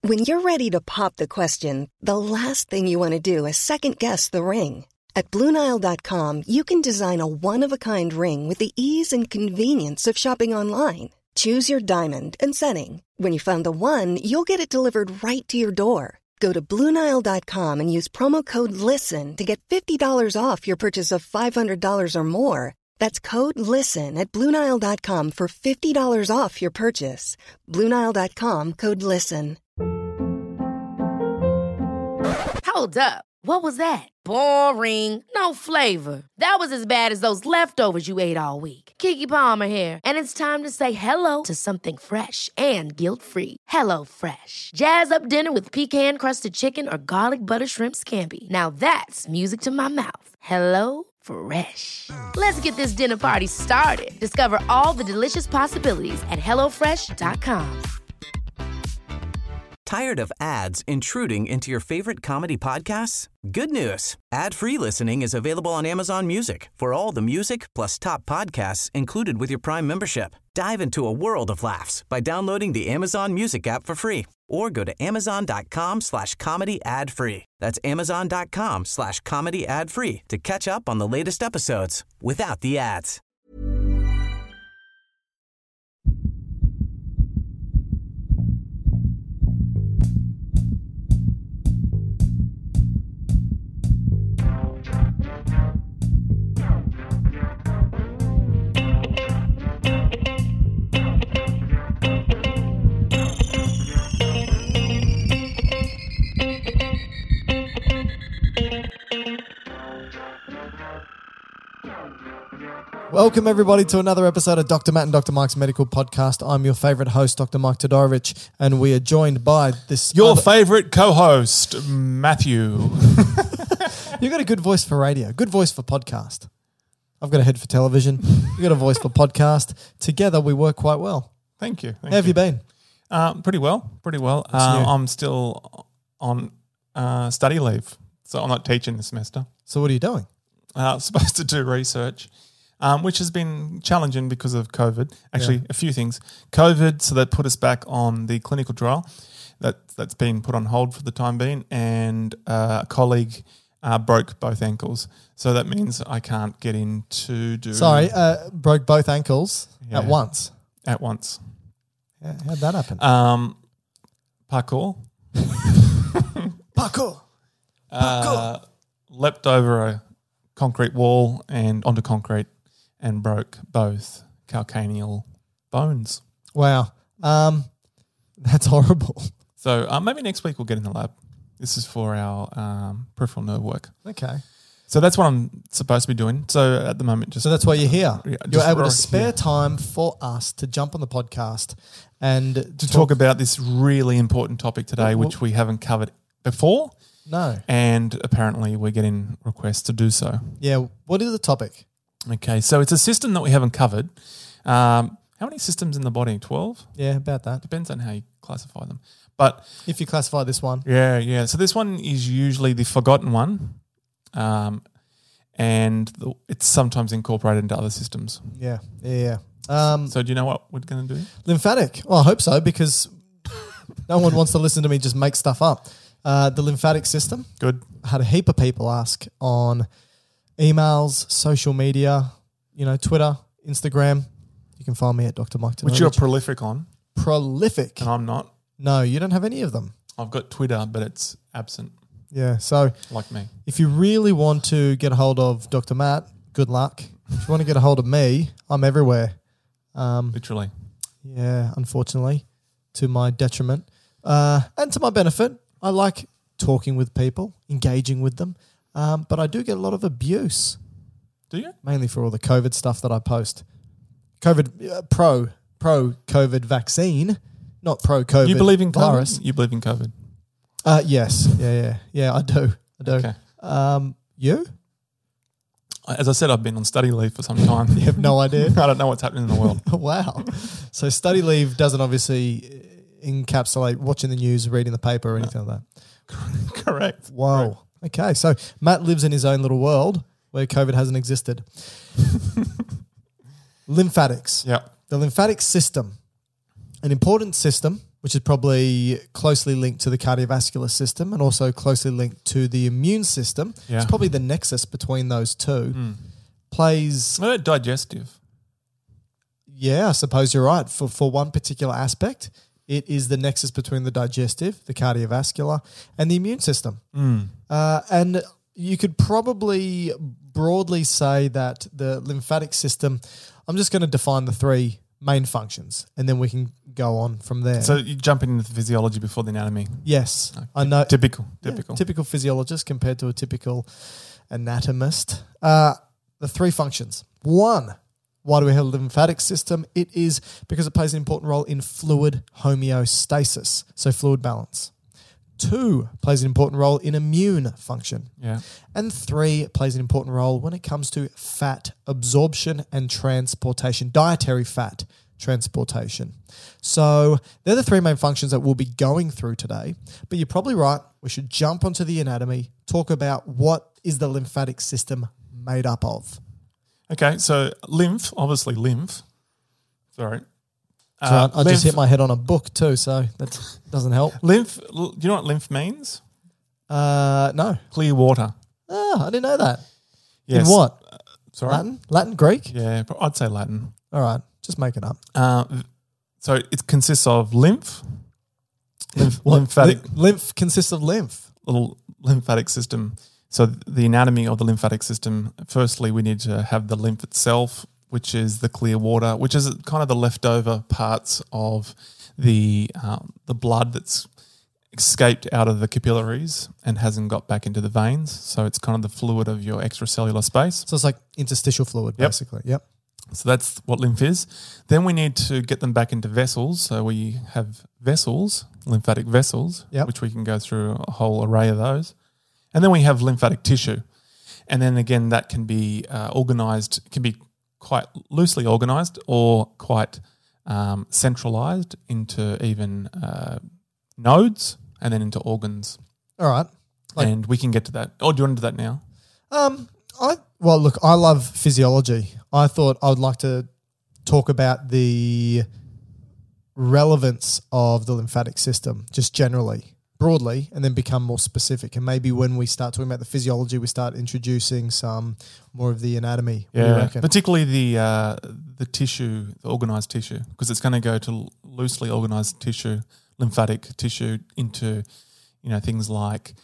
When you're ready to pop the question, the last thing you want to do is second-guess the ring. At BlueNile.com, you can design a one-of-a-kind ring with the ease and convenience of shopping online. Choose your diamond and setting. When you find the one, you'll get it delivered right to your door. Go to BlueNile.com and use promo code LISTEN to get $50 off your purchase of $500 or more. That's code LISTEN at BlueNile.com for $50 off your purchase. BlueNile.com, code LISTEN. Hold up. What was that? Boring. No flavor. That was as bad as those leftovers you ate all week. Keke Palmer here, and it's time to say hello to something fresh and guilt-free. Hello Fresh. Jazz up dinner with pecan-crusted chicken or garlic butter shrimp scampi. Now that's music to my mouth. Hello Fresh. Let's get this dinner party started. Discover all the delicious possibilities at HelloFresh.com. Tired of ads intruding into your favorite comedy podcasts? Good news. Ad-free listening is available on Amazon Music for all the music plus top podcasts included with your Prime membership. Dive into a world of laughs by downloading the Amazon Music app for free or go to amazon.com/comedy ad-free. That's amazon.com/comedy ad-free to catch up on the latest episodes without the ads. Welcome, everybody, to another episode of Dr. Matt and Dr. Mike's Medical Podcast. I'm your favourite host, Dr. Mike Todorovic, and we are joined by this... Your favourite co-host, Matthew. You've got a good voice for radio, good voice for podcast. I've got a head for television. You've got a voice for podcast. Together, we work quite well. Thank you. How have you been? Pretty well. I'm still on study leave, so I'm not teaching this semester. So what are you doing? Supposed to do research, which has been challenging because of COVID. Actually, a few things. COVID, so that put us back on the clinical trial. That's been put on hold for the time being, and a colleague broke both ankles. So that means I can't get in to do... Sorry, broke both ankles at once? At once. Yeah, how'd that happen? Parkour. Parkour. Leapt over a concrete wall and onto concrete and broke both calcaneal bones. Wow. That's horrible. So maybe next week we'll get in the lab. This is for our peripheral nerve work. Okay. So that's what I'm supposed to be doing. So at the moment, So that's why you're here. You're able to spare here. time for us to jump on the podcast and to talk about this really important topic today, which we haven't covered before. No. And apparently we're getting requests to do so. Yeah. What is the topic? Okay. So it's a system that we haven't covered. How many systems in the body? 12? Yeah, about that. Depends on how you classify them. But if you classify this one. Yeah. So this one is usually the forgotten one. And it's sometimes incorporated into other systems. Yeah. So do you know what we're going to do? Lymphatic. Well, I hope so, because no one wants to listen to me just make stuff up. The lymphatic system. Good. I had a heap of people ask on emails, social media, Twitter, Instagram. You can find me at Dr. Mike Todorovic. Which you're prolific on. Prolific. And I'm not. No, you don't have any of them. I've got Twitter, but it's absent. Yeah, so like me. If you really want to get a hold of Dr. Matt, good luck. If you want to get a hold of me, I'm everywhere. Literally. Yeah, unfortunately, to my detriment. And to my benefit, I like talking with people, engaging with them, but I do get a lot of abuse. Do you? Mainly for all the COVID stuff that I post. COVID, pro-COVID vaccine, not pro-COVID You believe in COVID? virus. You believe in COVID? Yes. Yeah, I do. Okay. You? As I said, I've been on study leave for some time. You have no idea? I don't know what's happening in the world. Wow. So study leave doesn't obviously encapsulate watching the news, reading the paper or anything like that. Correct. Wow. Correct. Okay. So Matt lives in his own little world where COVID hasn't existed. Lymphatics. Yeah. The lymphatic system, an important system which is probably closely linked to the cardiovascular system and also closely linked to the immune system. Yeah. It's probably the nexus between those two. Plays, Digestive. yeah, I suppose you're right. For one particular aspect, it is the nexus between the digestive, the cardiovascular, and the immune system. And you could probably broadly say that the lymphatic system, I'm just going to define the three main functions and then we can go on from there. So you jump into the physiology before the anatomy. Yes, I know. Typical. Typical physiologist compared to a typical anatomist. The three functions. One, why do we have a lymphatic system? It is because it plays an important role in fluid homeostasis, so fluid balance. 2, plays an important role in immune function. Yeah. And 3, plays an important role when it comes to fat absorption and transportation, dietary fat transportation. So they're the three main functions that we'll be going through today. But you're probably right. We should jump onto the anatomy, talk about what is the lymphatic system made up of. Okay, so obviously lymph. Sorry. I just hit my head on a book too, so that doesn't help. Lymph, do you know what lymph means? No. Clear water. Oh, I didn't know that. Yes. In what? Sorry? Latin? Greek? Yeah, I'd say Latin. All right, just make it up. So it consists of lymphatic. Lymph consists of lymph. Little lymphatic system. So the anatomy of the lymphatic system, firstly, we need to have the lymph itself, which is the clear water, which is kind of the leftover parts of the blood that's escaped out of the capillaries and hasn't got back into the veins. So it's kind of the fluid of your extracellular space. So it's like interstitial fluid, basically. Yep. So that's what lymph is. Then we need to get them back into vessels. So we have vessels, lymphatic vessels, which we can go through a whole array of those. And then we have lymphatic tissue. And then again, that can be organised, can be quite loosely organised or quite centralised into even nodes and then into organs. All right. And we can get to that. Oh, do you want to do that now? Well, look, I love physiology. I thought I would like to talk about the relevance of the lymphatic system, just generally, broadly, and then become more specific. And maybe when we start talking about the physiology, we start introducing some more of the anatomy. What do you reckon? Particularly the tissue, the organised tissue, because it's going to go to loosely organised tissue, lymphatic tissue, into things like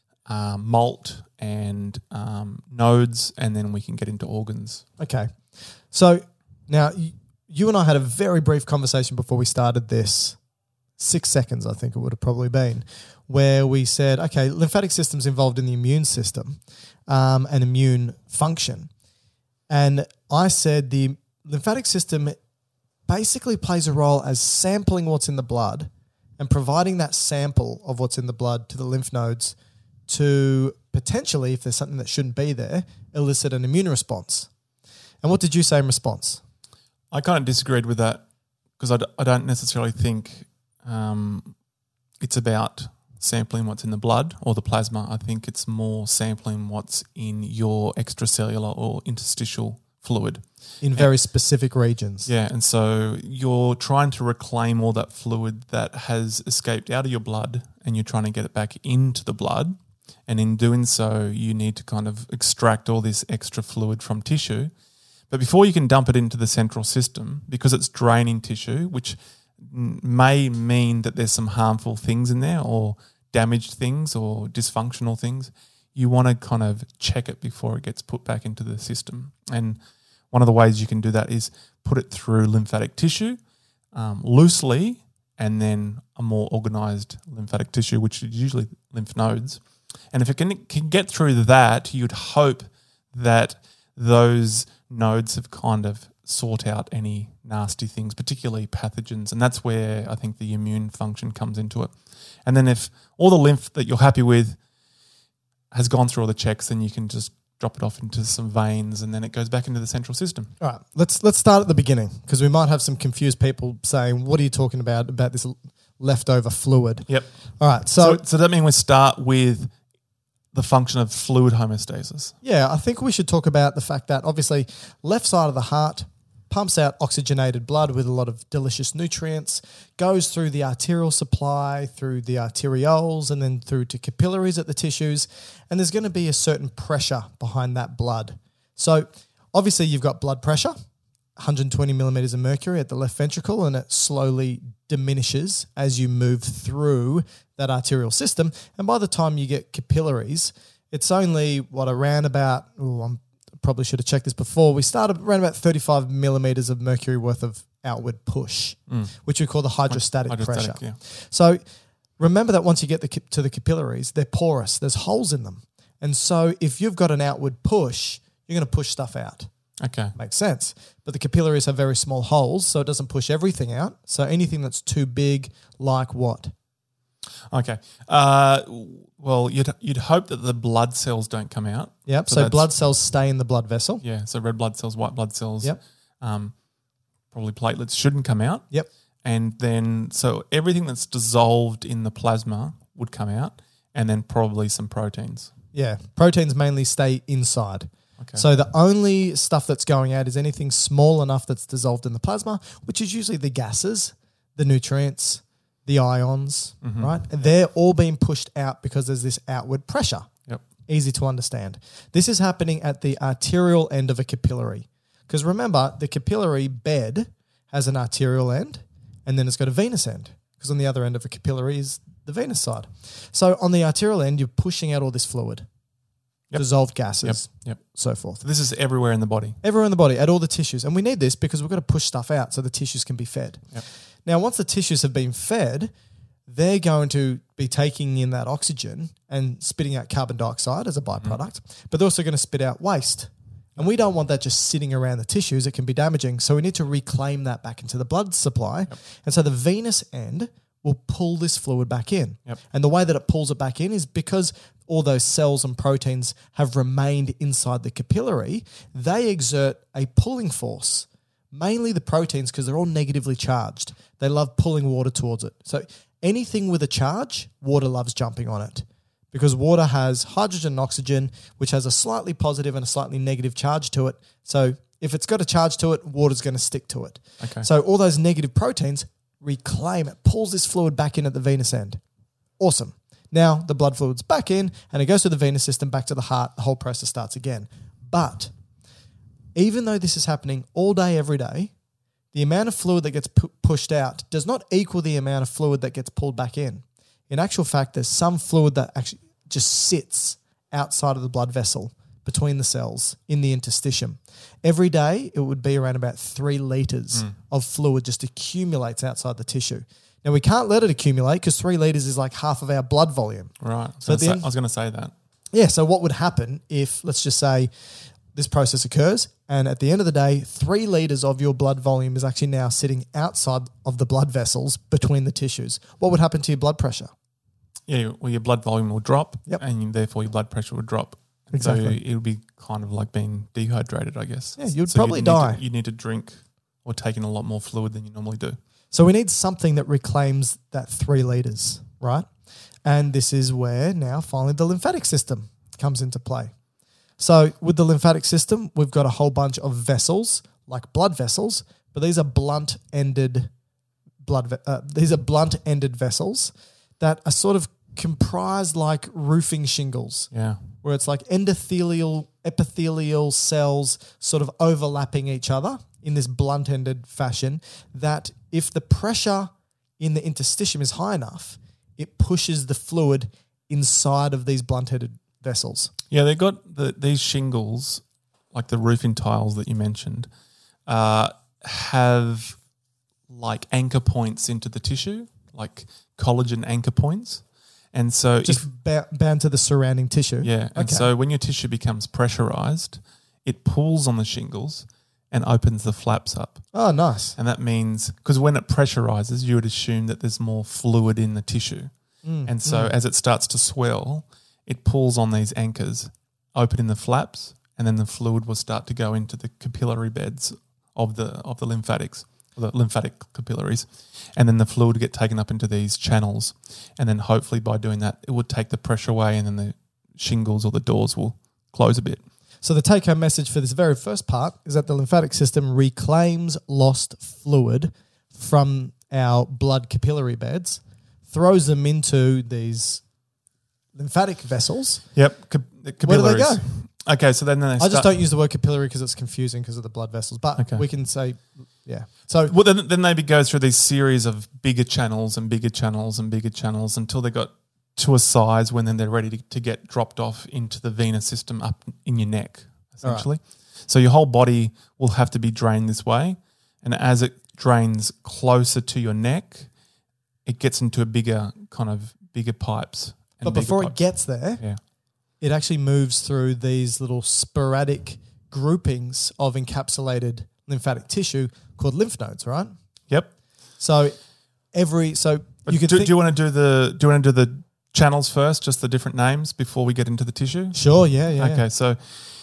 malt and nodes, and then we can get into organs. Okay. So now you and I had a very brief conversation before we started this, 6 seconds I think it would have probably been, where we said, okay, lymphatic system's involved in the immune system and immune function. And I said the lymphatic system basically plays a role as sampling what's in the blood and providing that sample of what's in the blood to the lymph nodes to potentially, if there's something that shouldn't be there, elicit an immune response. And what did you say in response? I kind of disagreed with that because I don't necessarily think it's about sampling what's in the blood or the plasma. I think it's more sampling what's in your extracellular or interstitial fluid. In very specific regions. Yeah, and so you're trying to reclaim all that fluid that has escaped out of your blood and you're trying to get it back into the blood. And in doing so, you need to kind of extract all this extra fluid from tissue. But before you can dump it into the central system, because it's draining tissue, which may mean that there's some harmful things in there or damaged things or dysfunctional things, you want to kind of check it before it gets put back into the system. And one of the ways you can do that is put it through lymphatic tissue loosely, and then a more organised lymphatic tissue, which is usually lymph nodes. And if it can get through that, you'd hope that those nodes have kind of sort out any nasty things, particularly pathogens. And that's where I think the immune function comes into it. And then if all the lymph that you're happy with has gone through all the checks, then you can just drop it off into some veins and then it goes back into the central system. All right, let's start at the beginning, because we might have some confused people saying, what are you talking about this leftover fluid? Yep. All right, so that means we start with the function of fluid homeostasis. Yeah, I think we should talk about the fact that obviously left side of the heart, pumps out oxygenated blood with a lot of delicious nutrients, goes through the arterial supply, through the arterioles, and then through to capillaries at the tissues. And there's going to be a certain pressure behind that blood. So obviously you've got blood pressure, 120 millimeters of mercury at the left ventricle, and it slowly diminishes as you move through that arterial system. And by the time you get capillaries, it's only around about, I probably should have checked this before, we started around about 35 millimeters of mercury worth of outward push, which we call the hydrostatic pressure. Yeah. So remember that once you get to the capillaries, they're porous, there's holes in them. And so if you've got an outward push, you're going to push stuff out. Okay. Makes sense. But the capillaries have very small holes, so it doesn't push everything out. So anything that's too big, like what? Okay. Well, you'd hope that the blood cells don't come out. Yep. So blood cells stay in the blood vessel. Yeah. So red blood cells, white blood cells. Yep. Probably platelets shouldn't come out. Yep. And then so everything that's dissolved in the plasma would come out, and then probably some proteins. Yeah. Proteins mainly stay inside. Okay. So the only stuff that's going out is anything small enough that's dissolved in the plasma, which is usually the gases, the nutrients, the ions, right? And they're all being pushed out because there's this outward pressure. Yep. Easy to understand. This is happening at the arterial end of a capillary. Because remember, the capillary bed has an arterial end and then it's got a venous end, because on the other end of a capillary is the venous side. So on the arterial end, you're pushing out all this fluid, dissolved gases, so forth. So this is everywhere in the body. Everywhere in the body, at all the tissues. And we need this because we've got to push stuff out so the tissues can be fed. Yep. Now, once the tissues have been fed, they're going to be taking in that oxygen and spitting out carbon dioxide as a byproduct, but they're also going to spit out waste. And we don't want that just sitting around the tissues. It can be damaging. So we need to reclaim that back into the blood supply. Yep. And so the venous end will pull this fluid back in. Yep. And the way that it pulls it back in is because all those cells and proteins have remained inside the capillary, they exert a pulling force, mainly the proteins, because they're all negatively charged. They love pulling water towards it. So anything with a charge, water loves jumping on it, because water has hydrogen and oxygen, which has a slightly positive and a slightly negative charge to it. So if it's got a charge to it, water's going to stick to it. Okay. So all those negative proteins reclaim it, pulls this fluid back in at the venous end. Awesome. Now the blood fluid's back in and it goes to the venous system, back to the heart. The whole process starts again. But even though this is happening all day, every day, the amount of fluid that gets pushed out does not equal the amount of fluid that gets pulled back in. In actual fact, there's some fluid that actually just sits outside of the blood vessel between the cells in the interstitium. Every day, it would be around about 3 liters of fluid just accumulates outside the tissue. Now, we can't let it accumulate because 3 liters is like half of our blood volume. Right. So I was going to say that. Yeah, so what would happen if, let's just say, this process occurs and at the end of the day, 3 liters of your blood volume is actually now sitting outside of the blood vessels between the tissues. What would happen to your blood pressure? Yeah, well, your blood volume will drop, Yep. and therefore your blood pressure will drop. Exactly. So it would be kind of like being dehydrated, I guess. Yeah, you'd probably die. You need to drink or take in a lot more fluid than you normally do. So we need something that reclaims that 3 liters, right? And this is where now finally the lymphatic system comes into play. So with the lymphatic system, we've got a whole bunch of vessels, like blood vessels, but these are blunt-ended vessels that are sort of comprised like roofing shingles. Yeah. Where it's like epithelial cells sort of overlapping each other in this blunt-ended fashion, that if the pressure in the interstitium is high enough, it pushes the fluid inside of these blunt-ended vessels. Yeah, they got these shingles, like the roofing tiles that you mentioned, have like anchor points into the tissue, like collagen anchor points. And so just bound to the surrounding tissue. Yeah. And okay. so when your tissue becomes pressurized, it pulls on the shingles and opens the flaps up. Oh, nice. And that means, because when it pressurizes, you would assume that there's more fluid in the tissue. And so as it starts to swell, it pulls on these anchors, opening the flaps, and then the fluid will start to go into the capillary beds of the lymphatics, the lymphatic capillaries, and then the fluid would get taken up into these channels, and then hopefully by doing that, it would take the pressure away, and then the shingles or the doors will close a bit. So the take-home message for this very first part is that the lymphatic system reclaims lost fluid from our blood capillary beds, throws them into these lymphatic vessels. Yep. Capillaries. Where do they go? Okay, so then they I just don't use the word capillary because it's confusing because of the blood vessels, but we can say, yeah. So well, then they go through these series of bigger channels and bigger channels and bigger channels until they got to a size when then they're ready to get dropped off into the venous system up in your neck, essentially. Right. So your whole body will have to be drained this way, and as it drains closer to your neck, it gets into a bigger pipes. But before it gets there, it actually moves through these little sporadic groupings of encapsulated lymphatic tissue called lymph nodes, right? Yep. So do you want to do the channels first, just the different names before we get into the tissue? Sure. Yeah. Okay. So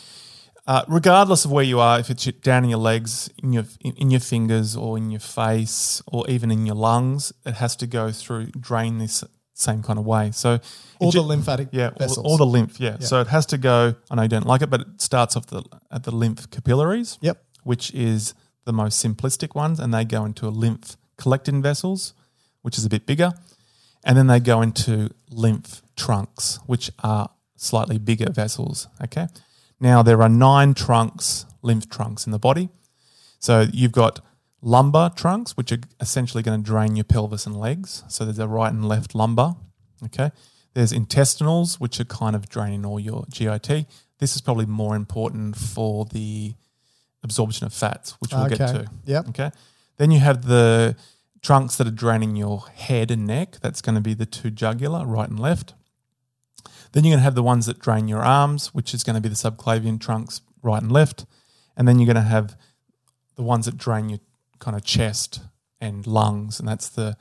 regardless of where you are, if it's down in your legs, in your fingers, or in your face, or even in your lungs, it has to go through drain this same kind of way. So all the lymphatic vessels. All the lymph, So it has to go, I know you don't like it, but it starts off at the lymph capillaries, which is the most simplistic ones, and they go into a lymph collecting vessels, which is a bit bigger, and then they go into lymph trunks, which are slightly bigger vessels, okay? Now, there are 9 lymph trunks in the body. So you've got lumbar trunks, which are essentially going to drain your pelvis and legs. So there's a right and left lumbar, okay? There's intestinals, which are kind of draining all your GIT. This is probably more important for the absorption of fats, which we'll get to. Yep. Okay. Then you have the trunks that are draining your head and neck. That's going to be the 2 jugular, right and left. Then you're going to have the ones that drain your arms, which is going to be the subclavian trunks, right and left. And then you're going to have the ones that drain your kind of chest and lungs, and that's the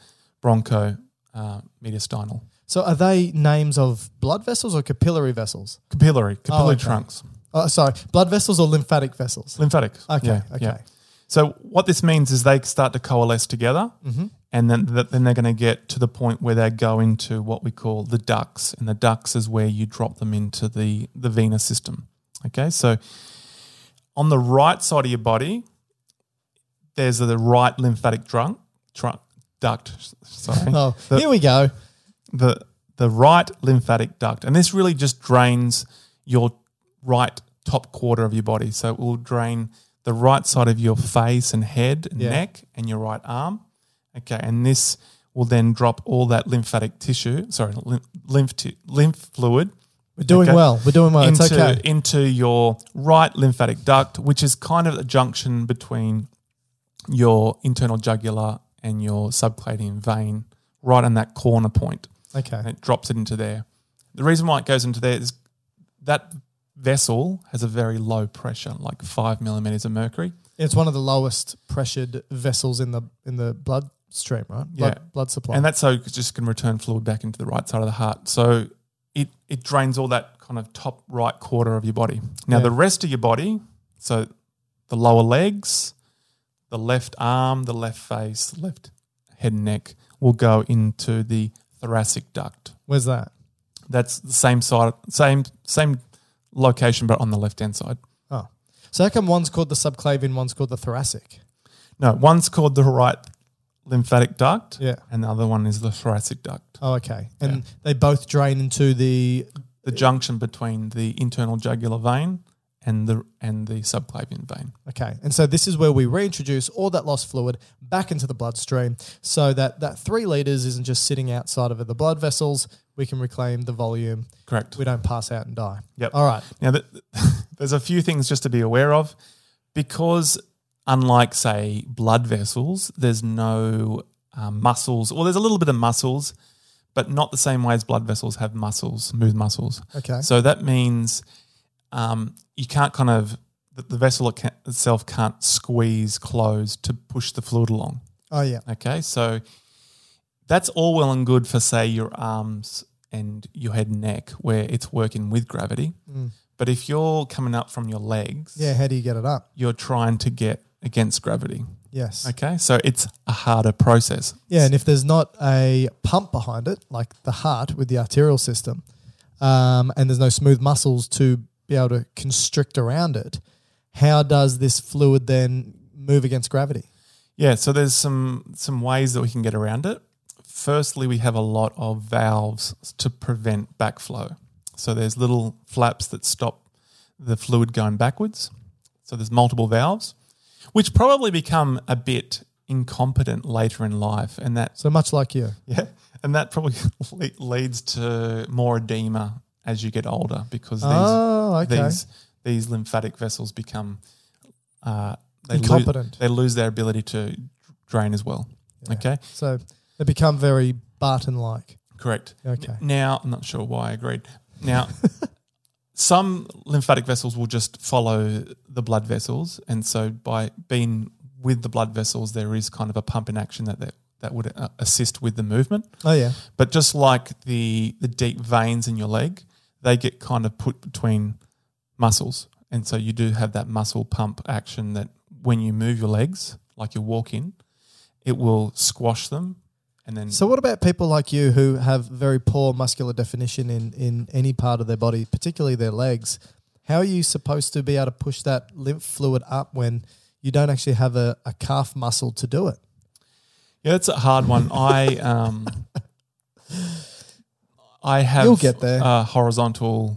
bronchomediastinal. So are they names of blood vessels or capillary vessels? Capillary trunks. Oh, sorry, blood vessels or lymphatic vessels? Lymphatic. Okay. So what this means is they start to coalesce together, and then they're going to get to the point where they go into what we call the ducts, and the ducts is where you drop them into the venous system. Okay, so on the right side of your body, there's the right lymphatic duct. Sorry. Here we go. The right lymphatic duct, and this really just drains your right top quarter of your body. So it will drain the right side of your face and head and neck and your right arm. Okay, and this will then drop all that lymphatic tissue, lymph fluid. We're doing well. It's okay. Into your right lymphatic duct, which is kind of a junction between your internal jugular and your subclavian vein, right on that corner point. Okay. And it drops it into there. The reason why it goes into there is that vessel has a very low pressure, like 5 millimeters of mercury. It's one of the lowest pressured vessels in the bloodstream, right? Blood supply. And that's so it just can return fluid back into the right side of the heart. So it drains all that kind of top right quarter of your body. Now the rest of your body, so the lower legs, the left arm, the left face, the left head and neck will go into the thoracic duct. Where's that? That's the same side, same location, but on the left-hand side. Oh. So how come one's called the subclavian, one's called the thoracic? No, one's called the right lymphatic duct, and the other one is the thoracic duct. Oh, okay. And they both drain into the junction between the internal jugular vein and the subclavian vein. Okay. And so this is where we reintroduce all that lost fluid back into the bloodstream so that 3 litres isn't just sitting outside of the blood vessels. We can reclaim the volume. Correct. We don't pass out and die. Yep. All right. Now, there's a few things just to be aware of. Because unlike, say, blood vessels, there's no muscles, or there's a little bit of muscles, but not the same way as blood vessels have muscles, smooth muscles. Okay. So that means you can't the vessel itself can't squeeze close to push the fluid along. Oh, yeah. Okay, so that's all well and good for, say, your arms and your head and neck where it's working with gravity. But if you're coming up from your legs, how do you get it up? You're trying to get against gravity. Yes. Okay, so it's a harder process. Yeah, and if there's not a pump behind it, like the heart with the arterial system, and there's no smooth muscles to be able to constrict around it. How does this fluid then move against gravity? Yeah, so there's some ways that we can get around it. Firstly, we have a lot of valves to prevent backflow. So there's little flaps that stop the fluid going backwards. So there's multiple valves, which probably become a bit incompetent later in life, and that So much like you. yeah, and that probably leads to more edema as you get older because these lymphatic vessels become Incompetent. They lose their ability to drain as well. Yeah. Okay, So they become very Barton-like. correct. Okay. Now I'm not sure why I agreed. Now. Some lymphatic vessels will just follow the blood vessels, and so by being with the blood vessels, there is kind of a pump in action that would assist with the movement. Oh, yeah. But just like the deep veins in your leg, they get kind of put between muscles, and so you do have that muscle pump action that when you move your legs, like you're walking, it will squash them. And then So what about people like you who have very poor muscular definition in any part of their body, particularly their legs? How are you supposed to be able to push that lymph fluid up when you don't actually have a calf muscle to do it? yeah, it's a hard one. I have You'll get there. a horizontal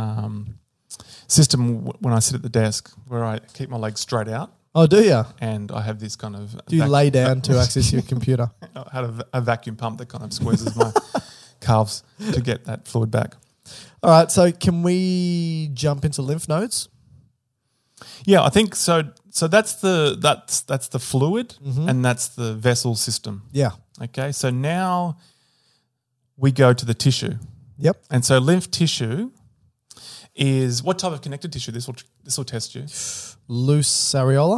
system when I sit at the desk where I keep my legs straight out, Oh, do you? and I have this kind of Do you lay down to access your computer? I had a vacuum pump that kind of squeezes my calves to get that fluid back. All right, so can we jump into lymph nodes? Yeah, I think so. So that's the fluid, and that's the vessel system. Yeah. Okay, so now we go to the tissue, Yep. and so lymph tissue is what type of connective tissue? This will test you. Loose areola?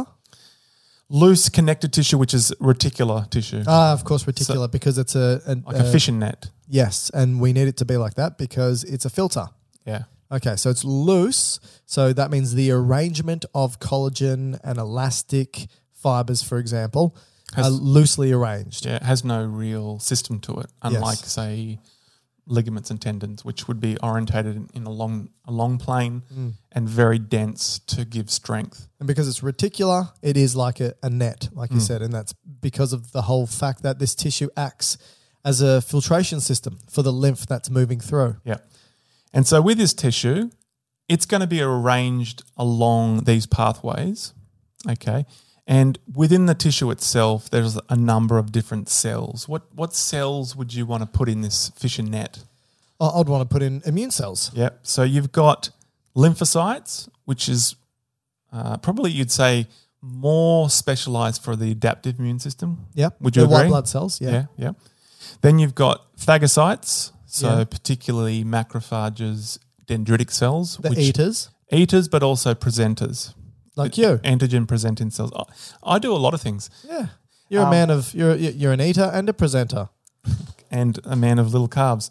Loose connective tissue, which is reticular tissue, Of course, reticular, because it's like a fishing net. Yes, and we need it to be like that because it's a filter. Yeah. Okay, so it's loose. So that means the arrangement of collagen and elastic fibers, for example, are loosely arranged. Yeah, it has no real system to it, unlike, say, ligaments and tendons, which would be orientated in a long plane and very dense to give strength. And because it's reticular, it is like a net, like you said, and that's because of the whole fact that this tissue acts as a filtration system for the lymph that's moving through. Yeah. And so with this tissue, it's going to be arranged along these pathways, okay? And within the tissue itself, there's a number of different cells. What cells would you want to put in this fishing net? I'd want to put in immune cells. Yeah. So you've got lymphocytes, which is probably you'd say more specialized for the adaptive immune system. Yep. Would you the agree? white blood cells, yeah. Yeah. Then you've got phagocytes, so Yeah. particularly macrophages, dendritic cells. The eaters, Eaters, but also presenters. like you. Antigen presenting cells. I do a lot of things. Yeah. You're a man of, you're an eater and a presenter. And a man of little calves.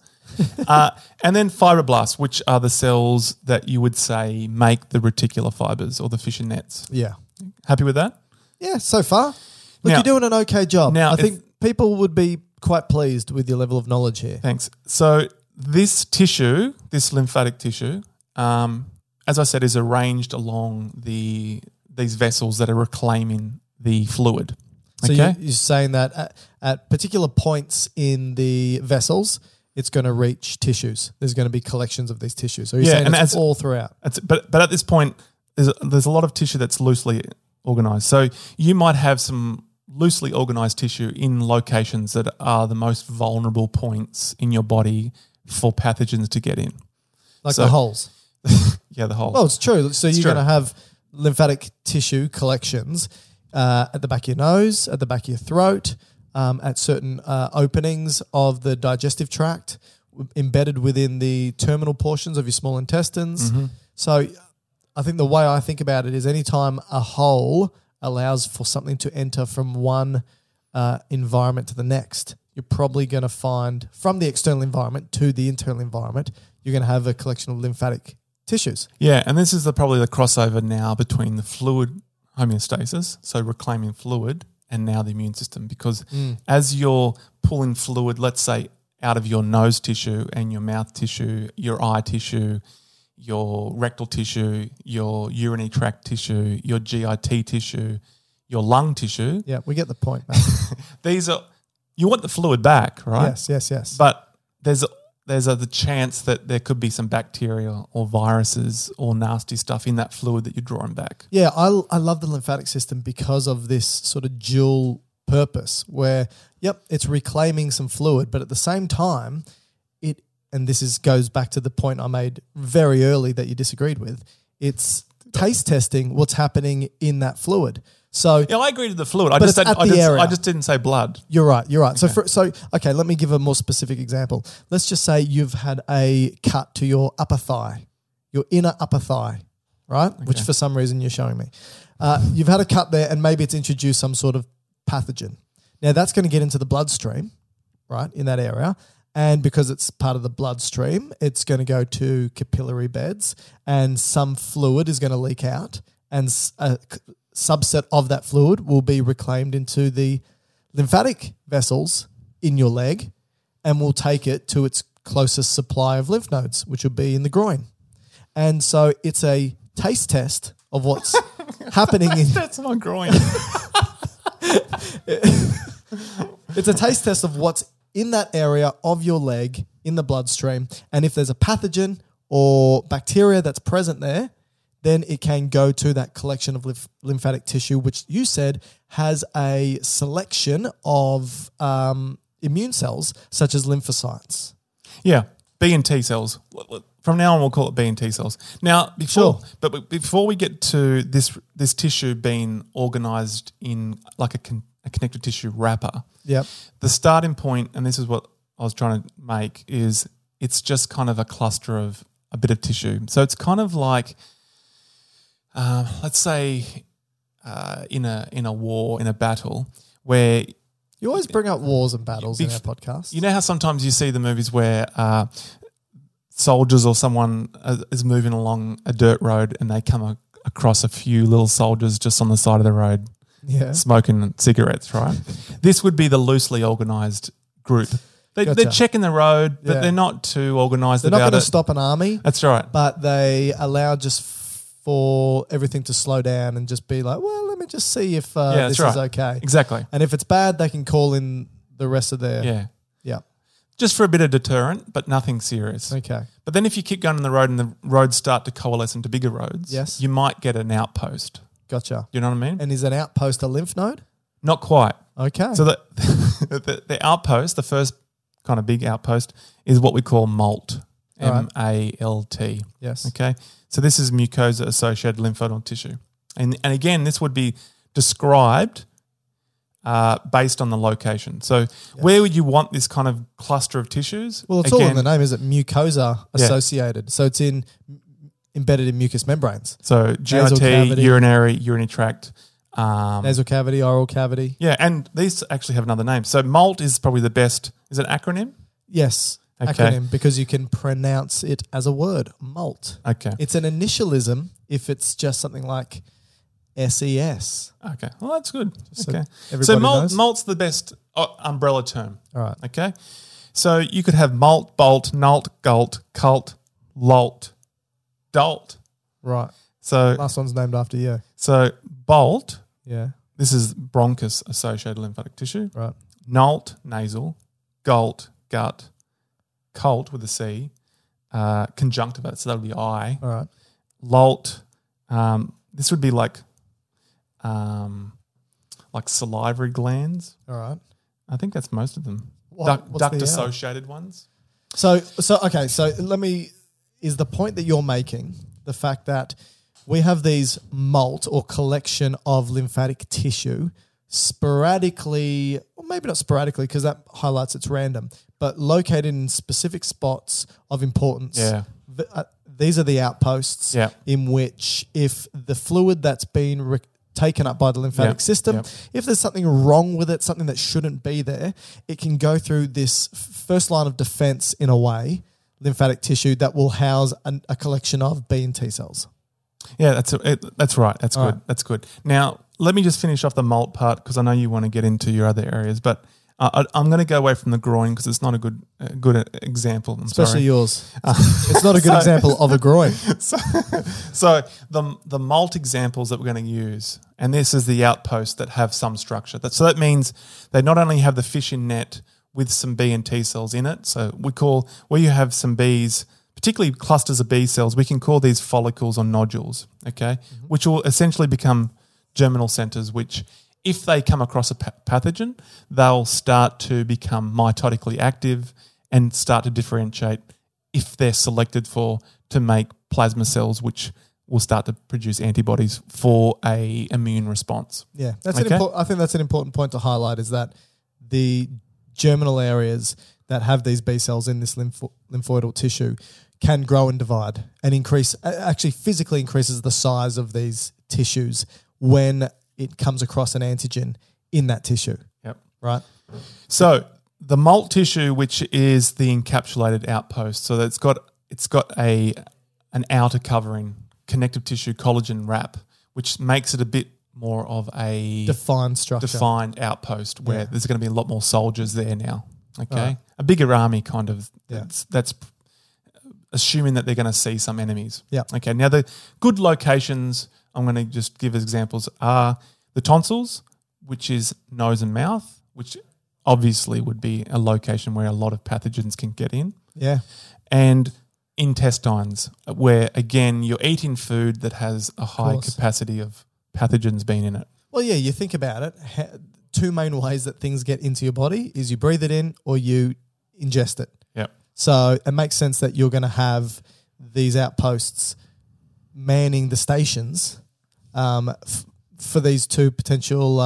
And then fibroblasts, which are the cells that you would say make the reticular fibers or the fishing nets. Yeah. Happy with that? Yeah, so far. Look, Now- you're doing an okay job. now I if- think people would be quite pleased with your level of knowledge here. Thanks. So this tissue, this lymphatic tissue, as I said, is arranged along these vessels that are reclaiming the fluid. So Okay? you're saying that at particular points in the vessels, it's going to reach tissues. There's going to be collections of these tissues. So you're saying it's all throughout. But at this point, there's a lot of tissue that's loosely organized. So you might have some loosely organized tissue in locations that are the most vulnerable points in your body for pathogens to get in. Like So- the holes. Yeah, the whole. Well, it's true. So you're true. going to have lymphatic tissue collections at the back of your nose, at the back of your throat, at certain openings of the digestive tract, embedded within the terminal portions of your small intestines. Mm-hmm. So I think the way I think about it is anytime a hole allows for something to enter from one environment to the next, you're probably going to find from the external environment to the internal environment, you're going to have a collection of lymphatic tissues. Yeah, and this is probably the crossover now between the fluid homeostasis, so reclaiming fluid, and now the immune system. Because as you're pulling fluid, let's say, out of your nose tissue and your mouth tissue, your eye tissue, your rectal tissue, your urinary tract tissue, your GIT tissue, your lung tissue. Yeah, we get the point, mate. These are, you want the fluid back, right? Yes. But there's the chance that there could be some bacteria or viruses or nasty stuff in that fluid that you're drawing back. Yeah, I love the lymphatic system because of this sort of dual purpose where, it's reclaiming some fluid, but at the same time, goes back to the point I made very early that you disagreed with, it's taste testing what's happening in that fluid. So yeah, I agree with the fluid. I but just it's said, at the area. I just didn't say blood. You're right. Okay. Okay, let me give a more specific example. Let's just say you've had a cut to your upper thigh, your inner upper thigh, right? Okay. Which for some reason you're showing me. You've had a cut there and maybe it's introduced some sort of pathogen. Now that's going to get into the bloodstream, right, in that area. And because it's part of the bloodstream, it's going to go to capillary beds and some fluid is going to leak out and a subset of that fluid will be reclaimed into the lymphatic vessels in your leg and will take it to its closest supply of lymph nodes, which will be in the groin. And so it's a taste test of what's happening in... That's my groin. It's a taste test of what's in that area of your leg in the bloodstream. And if there's a pathogen or bacteria that's present there, then it can go to that collection of lymphatic tissue, which you said has a selection of immune cells, such as lymphocytes. Yeah, B and T cells. From now on, we'll call it B and T cells. Now, before we get to this tissue being organised in like a connective tissue wrapper, the starting point, and this is what I was trying to make, is it's just kind of a cluster of a bit of tissue. So it's kind of like, let's say, in a war, in a battle, where you always bring up wars and battles in our podcast. You know how sometimes you see the movies where soldiers or someone is moving along a dirt road and they come across a few little soldiers just on the side of the road, smoking cigarettes, right? This would be the loosely organised group. They're checking the road, but they're not too organised about it. They're not going to stop an army. That's right. But they allow just for everything to slow down and just be like, well, let me just see if this is okay. Exactly. And if it's bad, they can call in the rest of their... Yeah. Yeah. Just for a bit of deterrent, but nothing serious. Okay. But then if you keep going on the road and the roads start to coalesce into bigger roads, you might get an outpost. Gotcha. You know what I mean? And is an outpost a lymph node? Not quite. Okay. So the outpost, the first kind of big outpost, is what we call MALT. MALT. Yes. Okay. So this is mucosa-associated lymphoidal tissue. And again, this would be described based on the location. So where would you want this kind of cluster of tissues? Well, it's all in the name, is it? Mucosa-associated. So it's embedded in mucous membranes. So GIT, urinary tract. Nasal cavity, oral cavity. Yeah, and these actually have another name. So MALT is probably the best. Is it an acronym? Yes. Okay. Acronym, because you can pronounce it as a word, MALT. Okay. It's an initialism if it's just something like SES. Okay. Well, that's good. So okay. everybody knows. MALT's the best umbrella term. All right. Okay. So you could have MALT, BOLT, NALT, GALT, CULT, LOLT, DOLT. Right. So last one's named after you. So BOLT. Yeah. This is bronchus-associated lymphatic tissue. Right. NALT, nasal. GALT, gut. CULT with a C. Conjunctivate, so that would be eye. All right. LOLT. This would be like salivary glands. All right. I think that's most of them. What's Duct-associated ones. So is the point that you're making the fact that we have these MALT or collection of lymphatic tissue sporadically, or maybe not sporadically because that highlights it's random, but located in specific spots of importance. Yeah. These are the outposts in which if the fluid that's been taken up by the lymphatic system, if there's something wrong with it, something that shouldn't be there, it can go through this first line of defense in a way, lymphatic tissue that will house a collection of B and T cells. Yeah, that's right. That's good. Right. That's good. Now, let me just finish off the MALT part because I know you want to get into your other areas, but I'm going to go away from the groin because it's not a good example. Especially yours. It's not a good example of a groin. So the molt examples that we're going to use, and this is the outposts that have some structure. So that means they not only have the fish in net with some B and T cells in it. So where you have some Bs, particularly clusters of B cells, we can call these follicles or nodules, okay, which will essentially become germinal centers, which if they come across a pathogen, they'll start to become mitotically active and start to differentiate if they're selected for to make plasma cells, which will start to produce antibodies for a immune response. Yeah, I think that's an important point to highlight, is that the germinal areas that have these B cells in this lymphoidal tissue can grow and divide and actually physically increases the size of these tissues when it comes across an antigen in that tissue. Yep. Right? So the molt tissue, which is the encapsulated outpost, so that it's got an outer covering, connective tissue collagen wrap, which makes it a bit more of a defined structure, defined outpost where there's going to be a lot more soldiers there now. Okay, a bigger army kind of. That's assuming that they're going to see some enemies. Yeah. Okay. Now the good locations I'm going to just give as examples are the tonsils, which is nose and mouth, which obviously would be a location where a lot of pathogens can get in. Yeah. And intestines, where again you're eating food that has a high capacity of pathogens being in it. Well, yeah, you think about it. Two main ways that things get into your body is you breathe it in or you ingest it. Yep. So it makes sense that you're going to have these outposts manning the stations for these two potential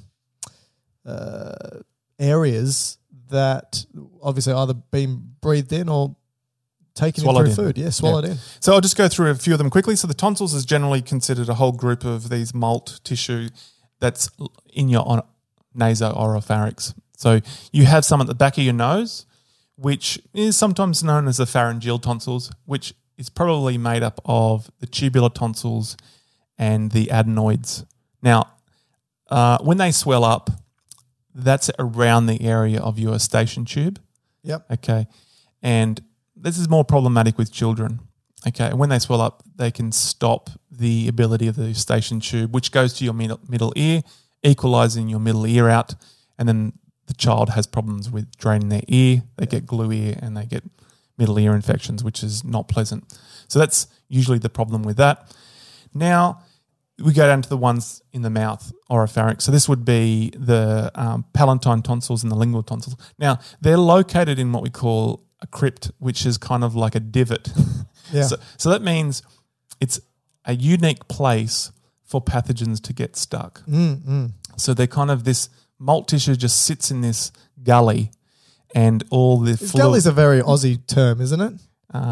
areas that obviously either being breathed in or taken in through food. Yeah, swallowed in. So I'll just go through a few of them quickly. So the tonsils is generally considered a whole group of these molt tissue that's in your nasopharynx. So you have some at the back of your nose, which is sometimes known as the pharyngeal tonsils, which is probably made up of the tubular tonsils and the adenoids. Now, when they swell up, that's around the area of your eustachian tube. Yep. Okay. And this is more problematic with children. Okay. And when they swell up, they can stop the ability of the eustachian tube, which goes to your middle ear, equalizing your middle ear out. And then the child has problems with draining their ear. They get glue ear and they get middle ear infections, which is not pleasant. So that's usually the problem with that. Now, we go down to the ones in the mouth, oropharynx. So this would be the palatine tonsils and the lingual tonsils. Now, they're located in what we call a crypt, which is kind of like a divot. Yeah. So that means it's a unique place for pathogens to get stuck. So they're kind of this molt tissue just sits in this gully and all the fluid. Gully's a very Aussie term, isn't it?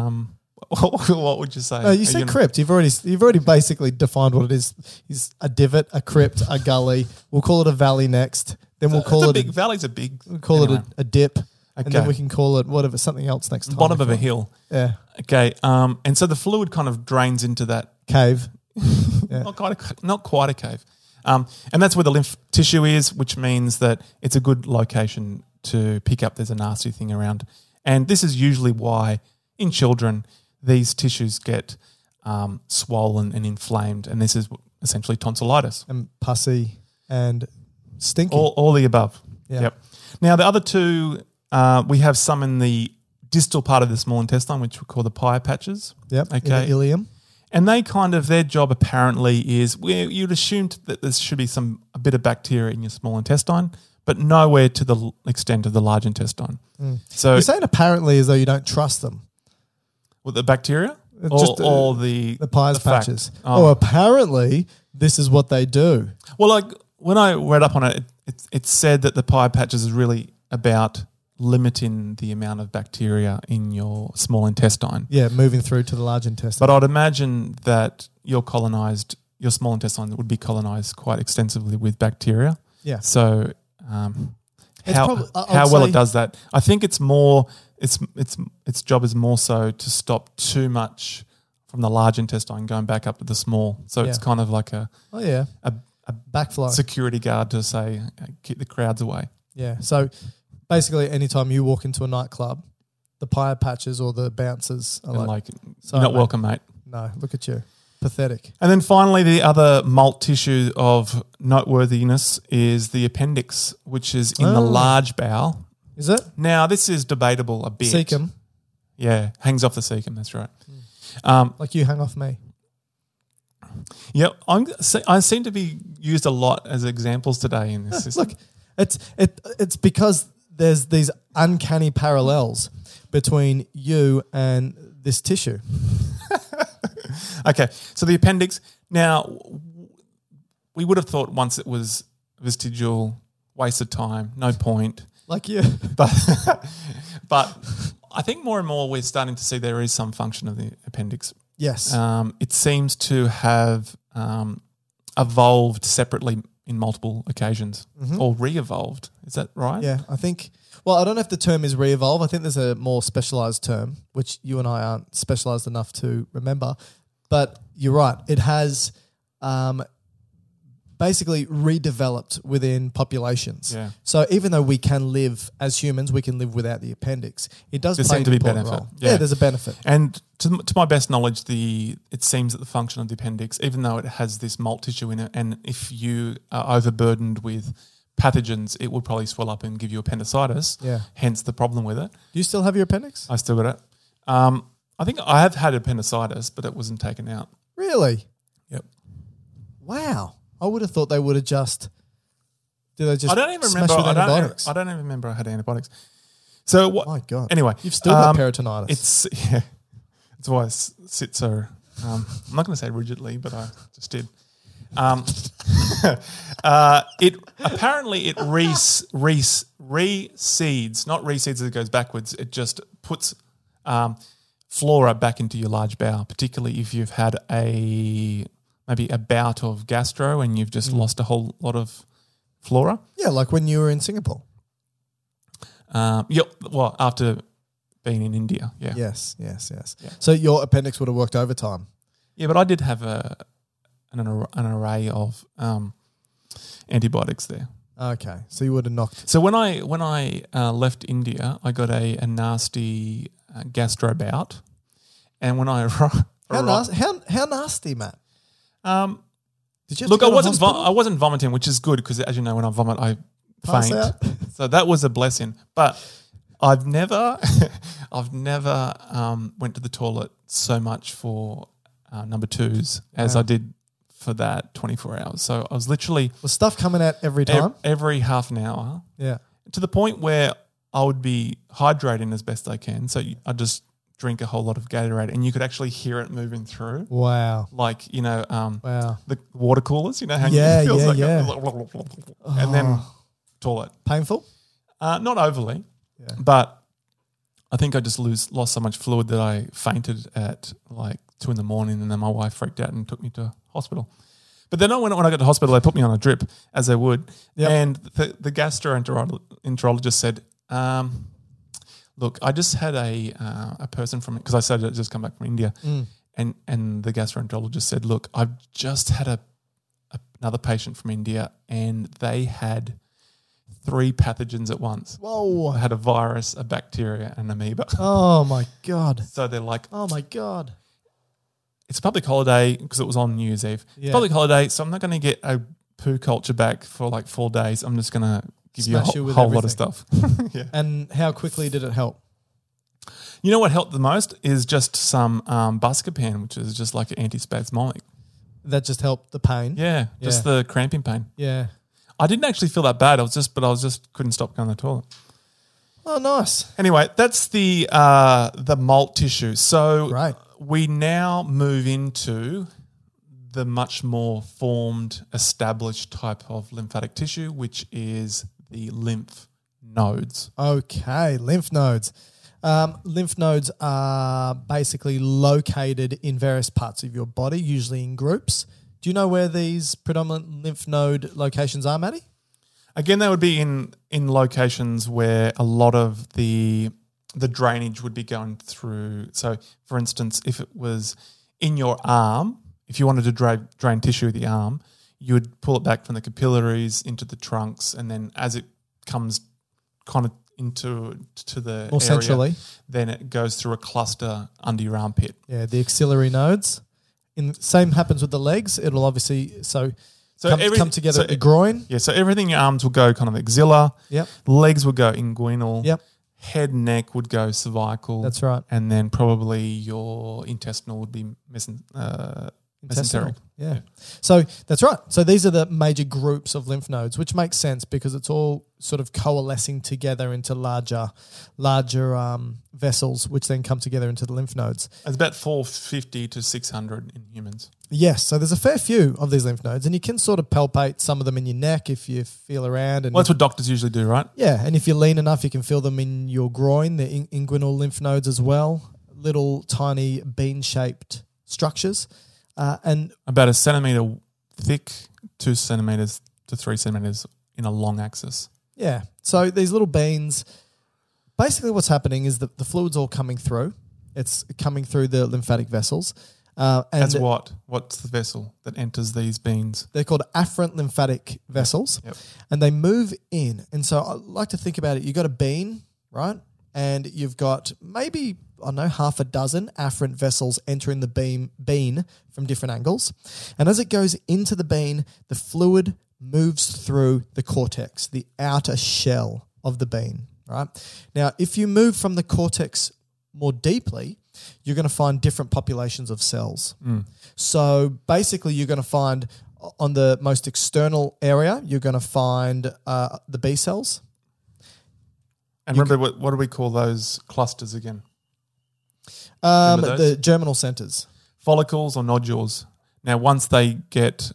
What would you say? No, you said crypt. You've already basically defined what it is. Is a divot, a crypt, a gully. We'll call it a valley next. Then we'll call it valley's a big. We'll call it a dip, and Okay. then we can call it whatever something else next time. Bottom of a hill. Yeah. Okay. And so the fluid kind of drains into that. Cave. Yeah. Not quite a cave. And that's where the lymph tissue is, which means that it's a good location to pick up there's a nasty thing around. And this is usually why in children these tissues get swollen and inflamed, and this is essentially tonsillitis. And pussy and stinky. All the above. Yeah. Yep. Now the other two, we have some in the distal part of the small intestine, which we call the Peyer's patches. Yep. Okay. In the ileum. And they kind of, their job apparently is where you'd assumed that there should be a bit of bacteria in your small intestine, but nowhere to the extent of the large intestine. So You're saying apparently as though you don't trust them. with the bacteria Just or the Peyer's fact? patches. Apparently this is what they do. Well, like when I read up on it, it said that the Peyer's patches is really about limiting the amount of bacteria in your small intestine. Yeah, moving through to the large intestine. But I'd imagine that your small intestine would be colonized quite extensively with bacteria. Yeah. So how I'd well say- it does that? I think it's more. Its job is more so to stop too much from the large intestine going back up to the small. So it's Yeah. kind of like a backflow. security guard to say keep the crowds away. Yeah. So basically, anytime you walk into a nightclub, the pyre patches or the bouncers are And like, you're not mate. welcome, mate. No, look at you. Pathetic. And then finally, the other malt tissue of noteworthiness is the appendix, which is in the large bowel. Is it? Now, this is debatable a bit. Cecum. Yeah, hangs off the cecum, that's right. Like you hang off me. Yeah, I seem to be used a lot as examples today in this system. Look, it's because there's these uncanny parallels between you and this tissue. Okay, so the appendix. Now, we would have thought once it was vestigial, waste of time, no point. Like you. But I think more and more we're starting to see there is some function of the appendix. Yes. It seems to have evolved separately in multiple occasions or re-evolved. Is that right? Yeah, I think. Well, I don't know if the term is re-evolve. I think there's a more specialised term, which you and I aren't specialised enough to remember. But you're right. It has basically redeveloped within populations. Yeah. So even though we can live as humans, we can live without the appendix. It does There play seems an to be important benefit. role. Yeah. Yeah, there's a benefit. And to my best knowledge, it seems that the function of the appendix, even though it has this malt tissue in it, and if you are overburdened with pathogens, it would probably swell up and give you appendicitis. Yeah. Hence the problem with it. Do you still have your appendix? I still got it. I think I have had appendicitis, but it wasn't taken out. Really? Yep. Wow. I would have thought they would have just. Did they just? I don't even smash remember. with antibiotics? I don't even remember I had antibiotics. So what? My God. Anyway, You've still got peritonitis. It's why I sit so. I'm not going to say rigidly, but I just did. It apparently reseeds, not reseeds as it goes backwards. It just puts flora back into your large bowel, particularly if you've had maybe a bout of gastro and you've just lost a whole lot of flora. Yeah, like when you were in Singapore. Well, after being in India, yeah. Yes. So your appendix would have worked overtime. Yeah, but I did have an array of antibiotics there. Okay, so you would have knocked. So when I left India, I got a nasty gastro bout, and when I How nasty, Matt? Did you have look, to I go to hospital? wasn't vomiting, which is good because as you know, when I vomit, I Pass faint. out? So that was a blessing. But I've never went to the toilet so much for number twos as I did for that 24 hours. So I was literally Was stuff coming out every time? every half an hour Yeah. to the point where I would be hydrating as best I can. So I just drink a whole lot of Gatorade and you could actually hear it moving through. Wow. Like, Wow. the water coolers, how Yeah, it feels like yeah. and then toilet. Painful? Not overly, Yeah. but I think I just lost so much fluid that I fainted at like 2 a.m, and then my wife freaked out and took me to hospital. But then when I got to hospital, they put me on a drip as they would. Yep. And the gastroenterologist said, look, I just had a person from, because I said I'd just come back from India, and the gastroenterologist said, look, I've just had another patient from India and they had 3 pathogens at once. Whoa. I had a virus, a bacteria, and an amoeba. Oh, my God. So they're like, Oh, my God. it's a public holiday because it was on New Year's Eve. Yeah. It's public holiday, so I'm not going to get a poo culture back for like 4 days. I'm just going to give Smash you you a with whole lot of everything. stuff. Yeah. And how quickly did it help? You know what helped the most is just some Buscopan, which is just like an antispasmodic. That just helped the pain? Yeah, just the cramping pain. Yeah. I didn't actually feel that bad. I was just couldn't stop going to the toilet. Oh, nice. Anyway, that's the malt tissue. So Right. we now move into the much more formed, established type of lymphatic tissue, which is the lymph nodes. Okay, lymph nodes. Lymph nodes are basically located in various parts of your body, usually in groups. Do you know where these predominant lymph node locations are, Matty? Again, they would be in locations where a lot of the drainage would be going through. So, for instance, if it was in your arm, if you wanted to drain tissue of the arm, you would pull it back from the capillaries into the trunks, and then as it comes kind of to the More area, centrally. then it goes through a cluster under your armpit. Yeah, the axillary nodes. Same happens with the legs. It'll obviously come together at the groin. Yeah, so everything in your arms will go kind of axilla. Yep. Legs would go inguinal. Yep. Head and neck would go cervical. That's right. And then probably your intestinal would be mesenteric. Yeah. So that's right. So these are the major groups of lymph nodes, which makes sense because it's all sort of coalescing together into larger vessels, which then come together into the lymph nodes. It's about 450 to 600 in humans. Yes. So there's a fair few of these lymph nodes, and you can sort of palpate some of them in your neck if you feel around. And well, that's what doctors usually do, right? Yeah. And if you're lean enough, you can feel them in your groin, the inguinal lymph nodes as well, little tiny bean-shaped structures. And about a centimetre thick, 2 centimetres to 3 centimetres in a long axis. Yeah. So these little beans, basically what's happening is that the fluid's all coming through. It's coming through the lymphatic vessels. As what? What's the vessel that enters these beans? They're called afferent lymphatic vessels. Yep. And they move in. And so I like to think about it. You've got a bean, right? And you've got maybe, half a dozen afferent vessels entering the bean from different angles. And as it goes into the bean, the fluid moves through the cortex, the outer shell of the bean, right? Now, if you move from the cortex more deeply, you're going to find different populations of cells. So basically, you're going to find on the most external area, you're going to find the B cells. And remember, what do we call those clusters again? The germinal centers. Follicles or nodules. Now, once they get,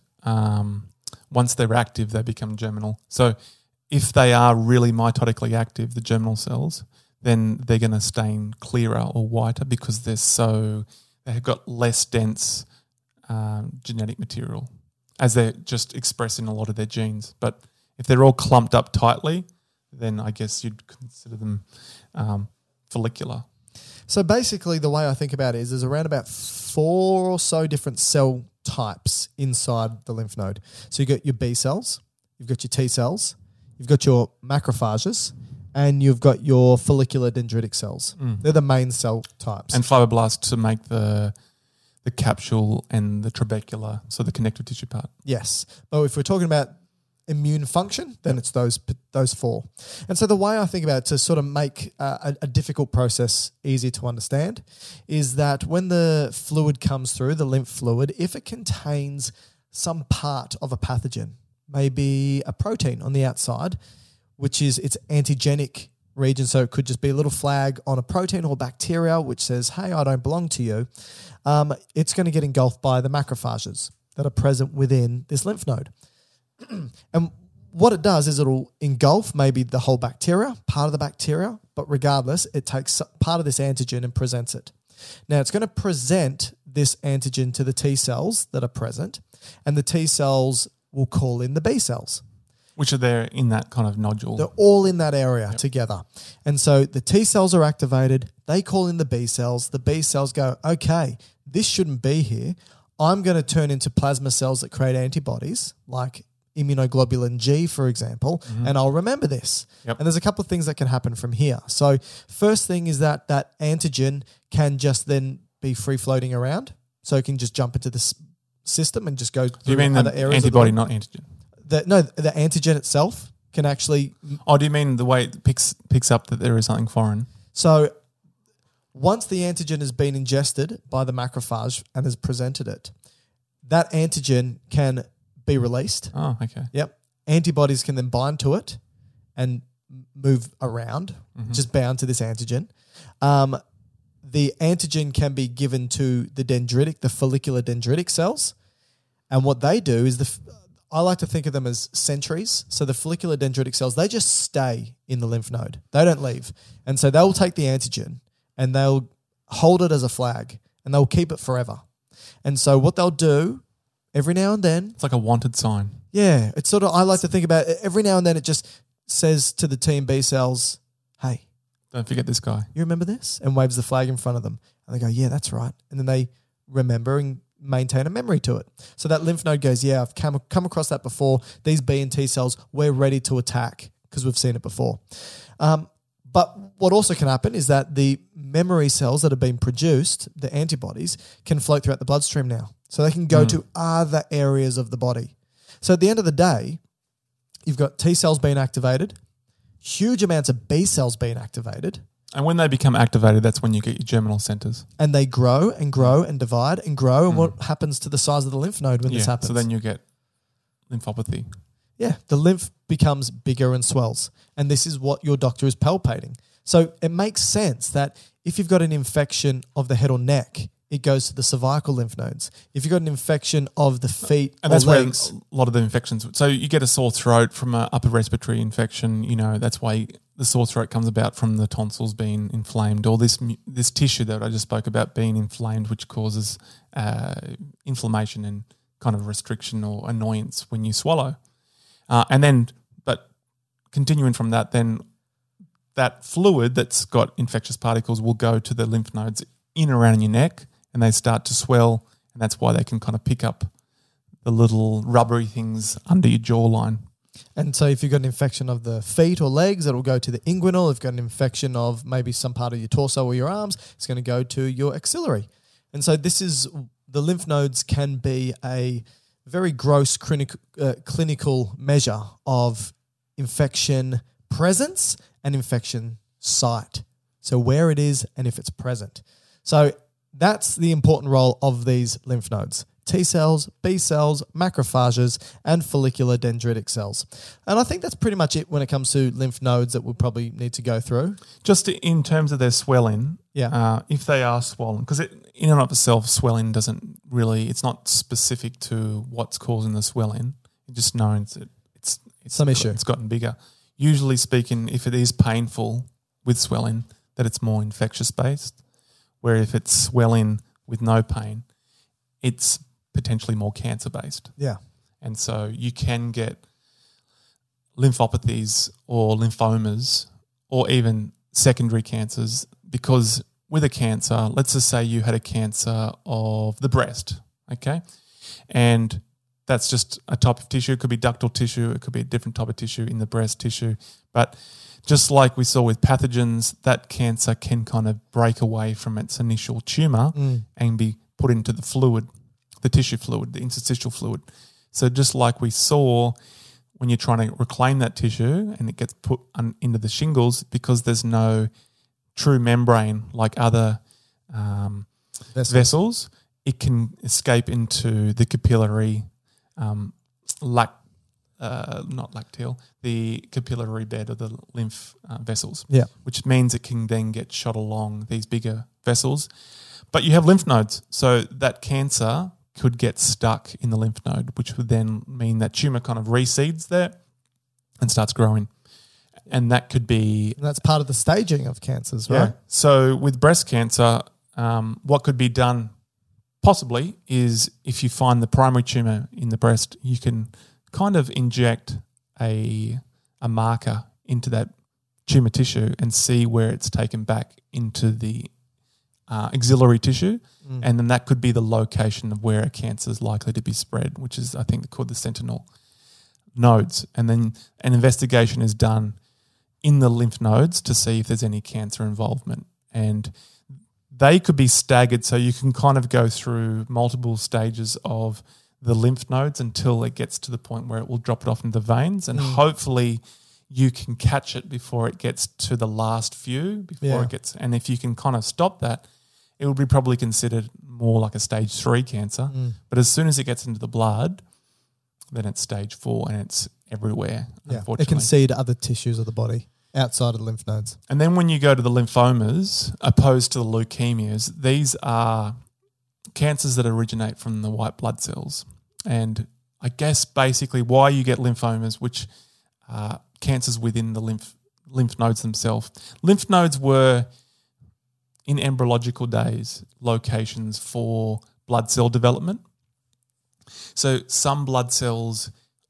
once they're active, they become germinal. So if they are really mitotically active, the germinal cells, then they're going to stain clearer or whiter because they have got less dense genetic material as they're just expressing a lot of their genes. But if they're all clumped up tightly, then I guess you'd consider them follicular. So basically the way I think about it is there's around about 4 or so different cell types inside the lymph node. So you've got your B cells, you've got your T cells, you've got your macrophages, and you've got your follicular dendritic cells. They're the main cell types. And fibroblasts to make the capsule and the trabecula, so the connective tissue part. Yes. But if we're talking about immune function, then it's those 4. And so the way I think about it to sort of make a difficult process easy to understand is that when the fluid comes through, the lymph fluid, if it contains some part of a pathogen, maybe a protein on the outside, which is its antigenic region, so it could just be a little flag on a protein or bacteria which says, hey, I don't belong to you, it's going to get engulfed by the macrophages that are present within this lymph node. And what it does is it'll engulf maybe the whole bacteria, part of the bacteria, but regardless, it takes part of this antigen and presents it. Now, it's going to present this antigen to the T cells that are present, and the T cells will call in the B cells. Which are there in that kind of nodule. They're all in that area together. And so the T cells are activated. They call in the B cells. The B cells go, okay, this shouldn't be here. I'm going to turn into plasma cells that create antibodies, like immunoglobulin G, for example, and I'll remember this. Yep. And there's a couple of things that can happen from here. So first thing is that antigen can just then be free-floating around. So it can just jump into the system and just go through you mean other the areas. antibody, not antigen? The antigen itself can actually... Oh, do you mean the way it picks up that there is something foreign? So once the antigen has been ingested by the macrophage and has presented it, that antigen can be released. Oh, okay. Yep. Antibodies can then bind to it and move around, just bound to this antigen. The antigen can be given to the follicular dendritic cells. And what they do is I like to think of them as sentries. So the follicular dendritic cells, they just stay in the lymph node. They don't leave. And so they'll take the antigen and they'll hold it as a flag and they'll keep it forever. And so what they'll do every now and then... It's like a wanted sign. Yeah. It's sort of, I like to think about it, every now and then it just says to the T and B cells, hey, don't forget this guy. You remember this? And waves the flag in front of them. And they go, yeah, that's right. And then they remember and maintain a memory to it. So that lymph node goes, yeah, I've come across that before. These B and T cells, we're ready to attack because we've seen it before. But what also can happen is that the memory cells that have been produced, the antibodies, can float throughout the bloodstream now. So they can go to other areas of the body. So at the end of the day, you've got T cells being activated, huge amounts of B cells being activated. And when they become activated, that's when you get your germinal centers. And they grow and grow and divide and grow. And what happens to the size of the lymph node when this happens? So then you get lymphopathy. Yeah, the lymph becomes bigger and swells. And this is what your doctor is palpating. So it makes sense that if you've got an infection of the head or neck, it goes to the cervical lymph nodes. If you've got an infection of the feet and or that's legs, where a lot of the infections. So you get a sore throat from an upper respiratory infection. You know, that's why the sore throat comes about from the tonsils being inflamed, or this tissue that I just spoke about being inflamed, which causes inflammation and kind of restriction or annoyance when you swallow. But continuing from that, then that fluid that's got infectious particles will go to the lymph nodes in around your neck, and they start to swell, and that's why they can kind of pick up the little rubbery things under your jawline. and so if you've got an infection of the feet or legs, it'll go to the inguinal. If you've got an infection of maybe some part of your torso or your arms, it's going to go to your axillary. And so the lymph nodes can be a very gross clinical measure of infection presence and infection site. So where it is and if it's present. So that's the important role of these lymph nodes. T cells, B cells, macrophages, and follicular dendritic cells. And I think that's pretty much it when it comes to lymph nodes that we'll probably need to go through. Just in terms of their swelling, if they are swollen, because in and of itself, swelling doesn't really, it's not specific to what's causing the swelling. It just knows that it's some issue. It's gotten bigger. Usually speaking, if it is painful with swelling, that it's more infectious based, where if it's swelling with no pain, it's potentially more cancer based. Yeah. And so you can get lymphopathies or lymphomas or even secondary cancers, because with a cancer, let's just say you had a cancer of the breast, okay? And that's just a type of tissue. It could be ductal tissue. It could be a different type of tissue in the breast tissue. But just like we saw with pathogens, that cancer can kind of break away from its initial tumour and be put into the fluid, the tissue fluid, the interstitial fluid. So just like we saw when you're trying to reclaim that tissue and it gets put into the shingles, because there's no true membrane like other vessels, it can escape into the capillary the capillary bed of the lymph vessels, which means it can then get shot along these bigger vessels. But you have lymph nodes, so that cancer could get stuck in the lymph node, which would then mean that tumour kind of reseeds there and starts growing. And that could be... And that's part of the staging of cancers, right? Yeah. So with breast cancer, what could be done possibly is if you find the primary tumour in the breast, you can kind of inject a marker into that tumour tissue and see where it's taken back into the axillary tissue, and then that could be the location of where a cancer is likely to be spread, which is, I think, called the sentinel nodes. And then an investigation is done in the lymph nodes to see if there's any cancer involvement. And they could be staggered, so you can kind of go through multiple stages of the lymph nodes until it gets to the point where it will drop it off into the veins, and hopefully you can catch it before it gets to the last few, and if you can kind of stop that, it would be probably considered more like a stage 3 cancer. But as soon as it gets into the blood, then it's stage 4 and it's everywhere, unfortunately. It can seed other tissues of the body outside of the lymph nodes. And then when you go to the lymphomas, opposed to the leukemias, these are cancers that originate from the white blood cells. And I guess basically why you get lymphomas, which are cancers within the lymph nodes themselves. Lymph nodes were, in embryological days, locations for blood cell development. So some blood cells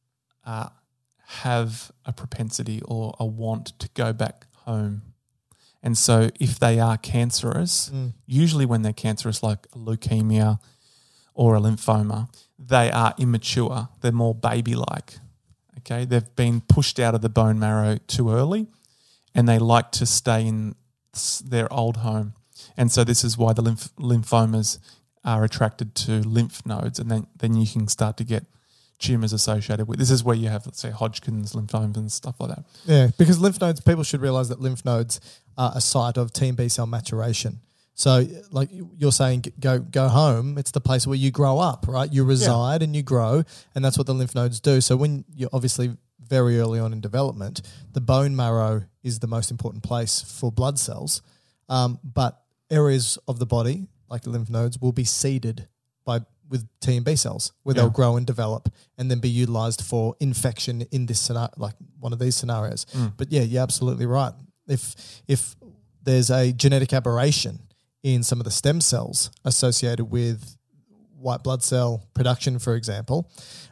have a propensity or a want to go back home. And so if they are cancerous, usually when they're cancerous, like a leukemia or a lymphoma, they are immature. They're more baby-like, Okay, they've been pushed out of the bone marrow too early, and they like to stay in their old home. And so this is why the lymphomas are attracted to lymph nodes, and then you can start to get tumours associated with. This is where you have, let's say, Hodgkin's lymphomas and stuff like that. Yeah, because lymph nodes, people should realise that lymph nodes are a site of T and B cell maturation. So, like you're saying, go home. It's the place where you grow up, right? You reside and you grow, and that's what the lymph nodes do. So when you're obviously very early on in development, the bone marrow is the most important place for blood cells. But areas of the body, like the lymph nodes, will be seeded with T and B cells, where they'll grow and develop, and then be utilised for infection in this scenario, like one of these scenarios. But yeah, you're absolutely right. If there's a genetic aberration in some of the stem cells associated with white blood cell production, for example,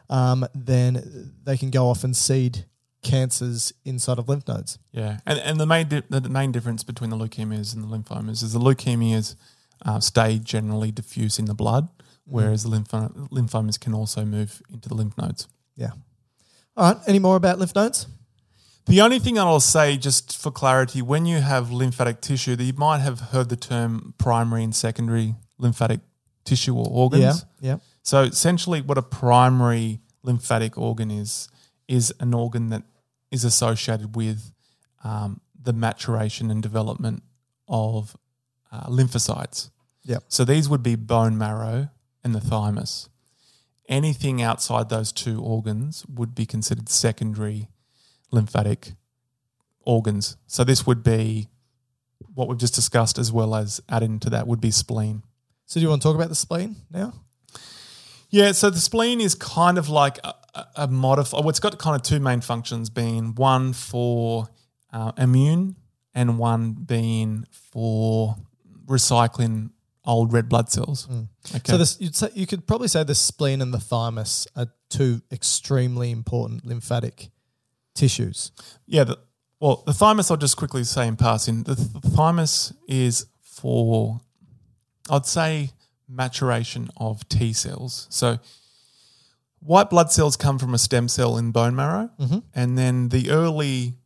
then they can go off and seed cancers inside of lymph nodes. Yeah, and the main difference between the leukemias and the lymphomas is the leukemias stay generally diffuse in the blood, whereas the lymphomas can also move into the lymph nodes. Yeah. All right, any more about lymph nodes? The only thing I'll say, just for clarity, when you have lymphatic tissue, that you might have heard the term primary and secondary lymphatic tissue or organs. Yeah. So essentially what a primary lymphatic organ is an organ that is associated with the maturation and development of lymphocytes. Yeah. So these would be bone marrow and the thymus. Anything outside those two organs would be considered secondary lymphatic organs. So this would be what we've just discussed, as well as added into that would be spleen. So do you want to talk about the spleen now? Yeah, so the spleen is kind of like a modifier. Well, it's got kind of two main functions, being one for immune and one being for recycling old red blood cells. Okay. So you could probably say the spleen and the thymus are two extremely important lymphatic tissues. Yeah, the thymus, I'll just quickly say in passing, the thymus is for, I'd say, maturation of T cells. So white blood cells come from a stem cell in bone marrow, and then the early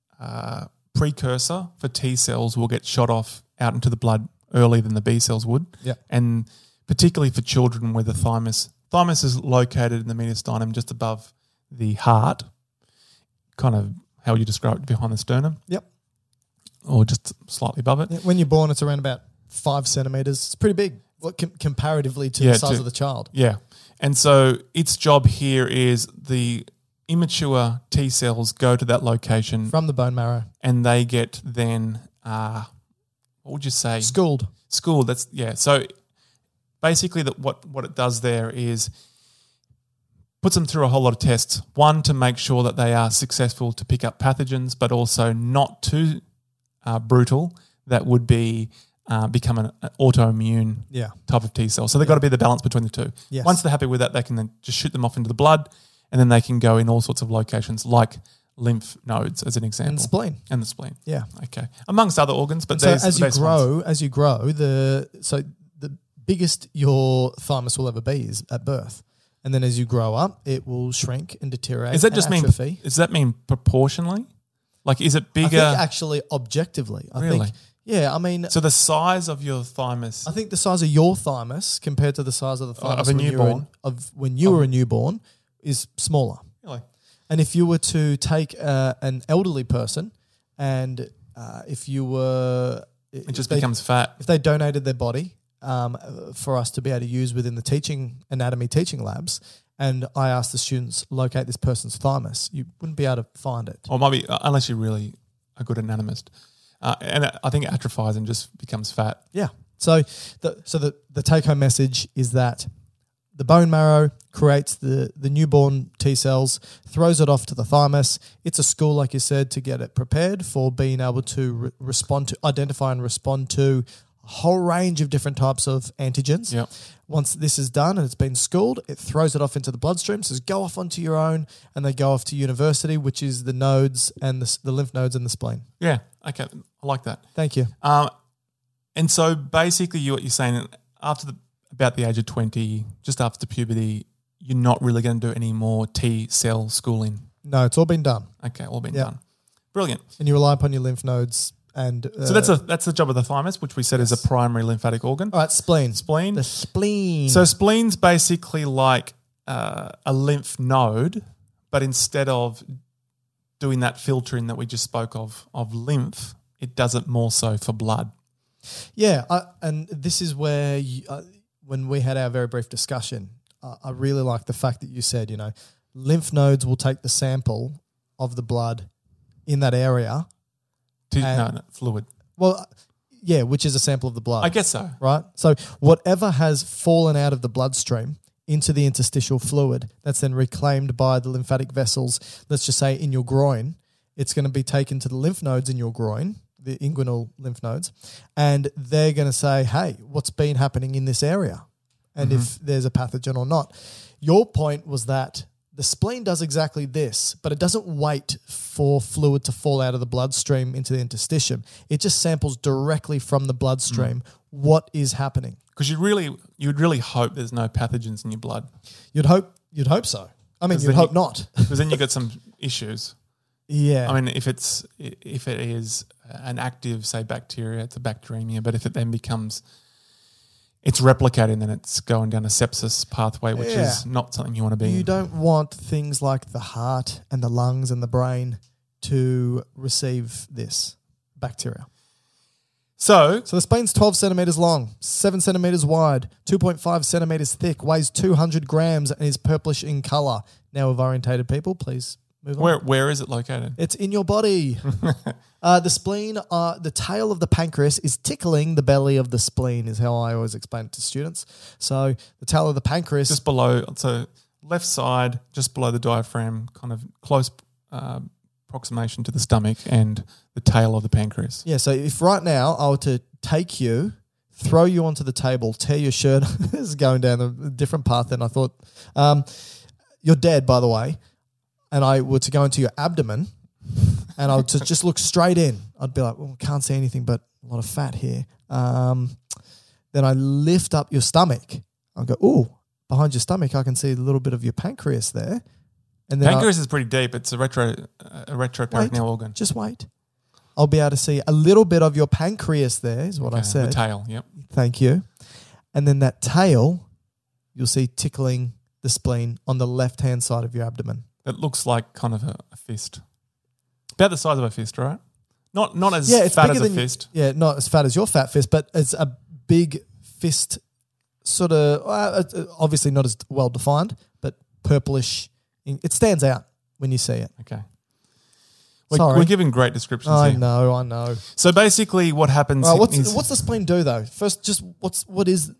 precursor for T cells will get shot off out into the blood earlier than the B cells would. Yeah. And particularly for children where the thymus is located in the mediastinum just above the heart, kind of how you describe it, behind the sternum. Yep. Or just slightly above it. Yeah, when you're born, it's around about 5 centimetres. It's pretty big comparatively to the size of the child. Yeah. And so its job here is the immature T cells go to that location. From the bone marrow. And they get then, what would you say? Schooled. That's, yeah. So basically what it does there is puts them through a whole lot of tests. One, to make sure that they are successful to pick up pathogens, but also not too brutal that would be become an autoimmune type of T cell. So they've got to be the balance between the two. Yes. Once they're happy with that, they can then just shoot them off into the blood, and then they can go in all sorts of locations like lymph nodes, as an example. And the spleen. And the spleen. Yeah. Okay. Amongst other organs, but so there's as the you best grow, ones. the biggest your thymus will ever be is at birth. And then as you grow up, it will shrink and deteriorate. Does that just mean? Atrophy. Does that mean proportionally? Like, is it bigger? I think actually objectively. Really? Yeah, I mean. So the size of your thymus. I think the size of your thymus compared to the size of the thymus of a newborn when you were a newborn is smaller. Really? And if you were to take an elderly person, and if you were, it just becomes fat. If they donated their body for us to be able to use within the anatomy teaching labs, and I asked the students, locate this person's thymus, you wouldn't be able to find it. Or maybe, unless you're really a good anatomist. And I think it atrophies and just becomes fat. Yeah. So the take-home message is that the bone marrow creates the newborn T cells, throws it off to the thymus. It's a school, like you said, to get it prepared for being able to identify and respond to a whole range of different types of antigens. Yep. Once this is done and it's been schooled, it throws it off into the bloodstream, says go off onto your own, and they go off to university, which is the nodes and the lymph nodes and the spleen. Yeah, okay, I like that. Thank you. And so basically what you're saying, about the age of 20, just after puberty, you're not really going to do any more T cell schooling. No, it's all been done. Okay, all been Yeah. done. Brilliant. And you rely upon your lymph nodes and... So that's the job of the thymus, which we said is a primary lymphatic organ. all right, spleen. Spleen. The spleen. So spleen's basically like a lymph node, but instead of doing that filtering that we just spoke of lymph, it does it more so for blood. Yeah, and this is where when we had our very brief discussion, I really like the fact that you said, lymph nodes will take the sample of the blood in that area. Fluid. Well, yeah, which is a sample of the blood. I guess so. Right? So whatever has fallen out of the bloodstream into the interstitial fluid, that's then reclaimed by the lymphatic vessels, let's just say in your groin, it's going to be taken to the lymph nodes in your groin, the inguinal lymph nodes, and they're going to say, hey, what's been happening in this area? And if there's a pathogen or not. Your point was that the spleen does exactly this, but it doesn't wait for fluid to fall out of the bloodstream into the interstitium. It just samples directly from the bloodstream what is happening. Because you'd really hope there's no pathogens in your blood. You'd hope so. I mean, you'd hope not. Because then you get some issues. Yeah. I mean, if it is an active, say, bacteria, it's a bacteremia, but if it then becomes, it's replicating, then it's going down a sepsis pathway, which is not something you want to be in. You don't want things like the heart and the lungs and the brain to receive this bacteria. So the spleen's 12 centimeters long, 7 centimeters wide, 2.5 centimeters thick, weighs 200 grams, and is purplish in color. Now, with orientated people, please move on. where is it located? It's in your body. The spleen, the tail of the pancreas is tickling the belly of the spleen, is how I always explain it to students. So the tail of the pancreas, Just below, so left side, just below the diaphragm, kind of close approximation to the stomach and the tail of the pancreas. Yeah, so if right now I were to take you, throw you onto the table, tear your shirt, this is going down a different path than I thought. You're dead, by the way, and I were to go into your abdomen and I were to just look straight in, I'd be like, well, can't see anything but a lot of fat here. Then I lift up your stomach. I'll go, ooh, behind your stomach I can see a little bit of your pancreas there. And then Pancreas is pretty deep. It's a retroperitoneal organ. Just wait. I'll be able to see a little bit of your pancreas there, is what I said. The tail, yep. Thank you. And then that tail, you'll see tickling the spleen on the left-hand side of your abdomen. It looks like kind of a fist. About the size of a fist, right? Not as it's fat bigger as a than fist. not as fat as your fat fist, but it's a big fist, sort of, obviously not as well-defined, but purplish. It stands out when you see it. Okay. Sorry. We're giving great descriptions I here. know. So basically what happens is... What's the spleen do, though? First, just what is...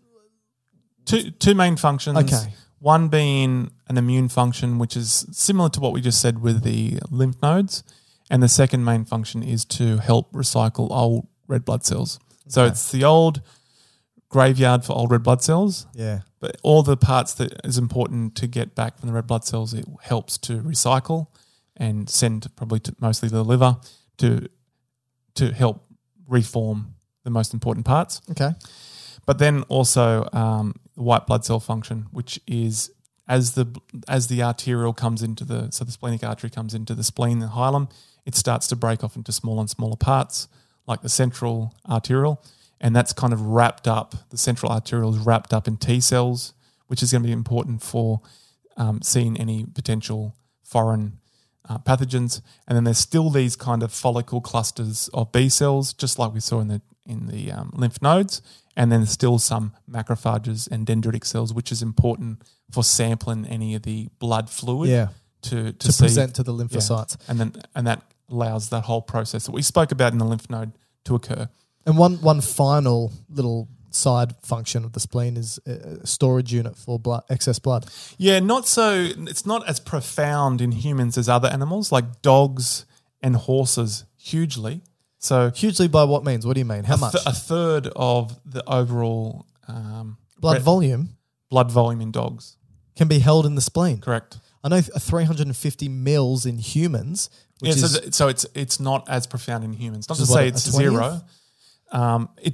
Two main functions. Okay. One being an immune function, which is similar to what we just said with the lymph nodes. And the second main function is to help recycle old red blood cells. So it's the old graveyard for old red blood cells. Yeah. But all the parts that is important to get back from the red blood cells, it helps to recycle and send probably to mostly the liver to help reform the most important parts. Okay. But then also the white blood cell function, which is as the arterial comes into the splenic artery comes into the spleen and hilum, it starts to break off into smaller and smaller parts, like the central arterial, and that's kind of wrapped up. The central arterial is wrapped up in T cells, which is going to be important for seeing any potential foreign pathogens. And then there's still these kind of follicle clusters of B cells, just like we saw in the lymph nodes. And then there's still some macrophages and dendritic cells, which is important for sampling any of the blood fluid to see, present to the lymphocytes. Yeah. And that allows that whole process that we spoke about in the lymph node to occur. And one final little side function of the spleen is a storage unit for excess blood. Yeah, it's not as profound in humans as other animals, like dogs and horses, hugely. So hugely by what means? What do you mean? How much? A third of the overall blood volume in dogs can be held in the spleen. Correct. I know 350 mils in humans. Which is, so it's not as profound in humans. Not to say it's zero.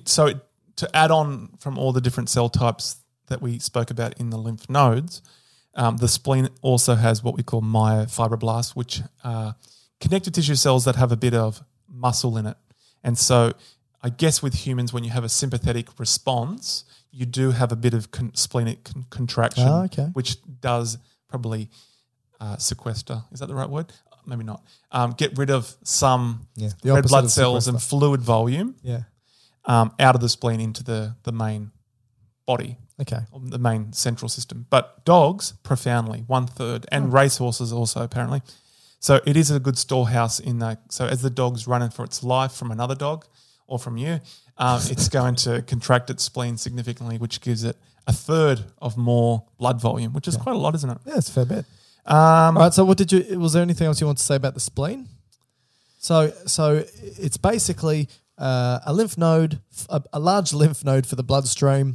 To add on from all the different cell types that we spoke about in the lymph nodes, the spleen also has what we call myofibroblasts, which are connective tissue cells that have a bit of muscle in it. And so I guess with humans, when you have a sympathetic response, you do have a bit of splenic contraction, which does probably sequester. Is that the right word? Maybe not. Get rid of some red blood cells and fluid volume out of the spleen into the main body. Okay. The main central system. But dogs, profoundly, 1/3, and racehorses also apparently. So it is a good storehouse in that. So as the dog's running for its life from another dog or from you, it's going to contract its spleen significantly, which gives it 1/3 of more blood volume, which is quite a lot, isn't it? Yeah, it's a fair bit. All right, so was there anything else you want to say about the spleen? So it's basically a lymph node, a large lymph node for the bloodstream,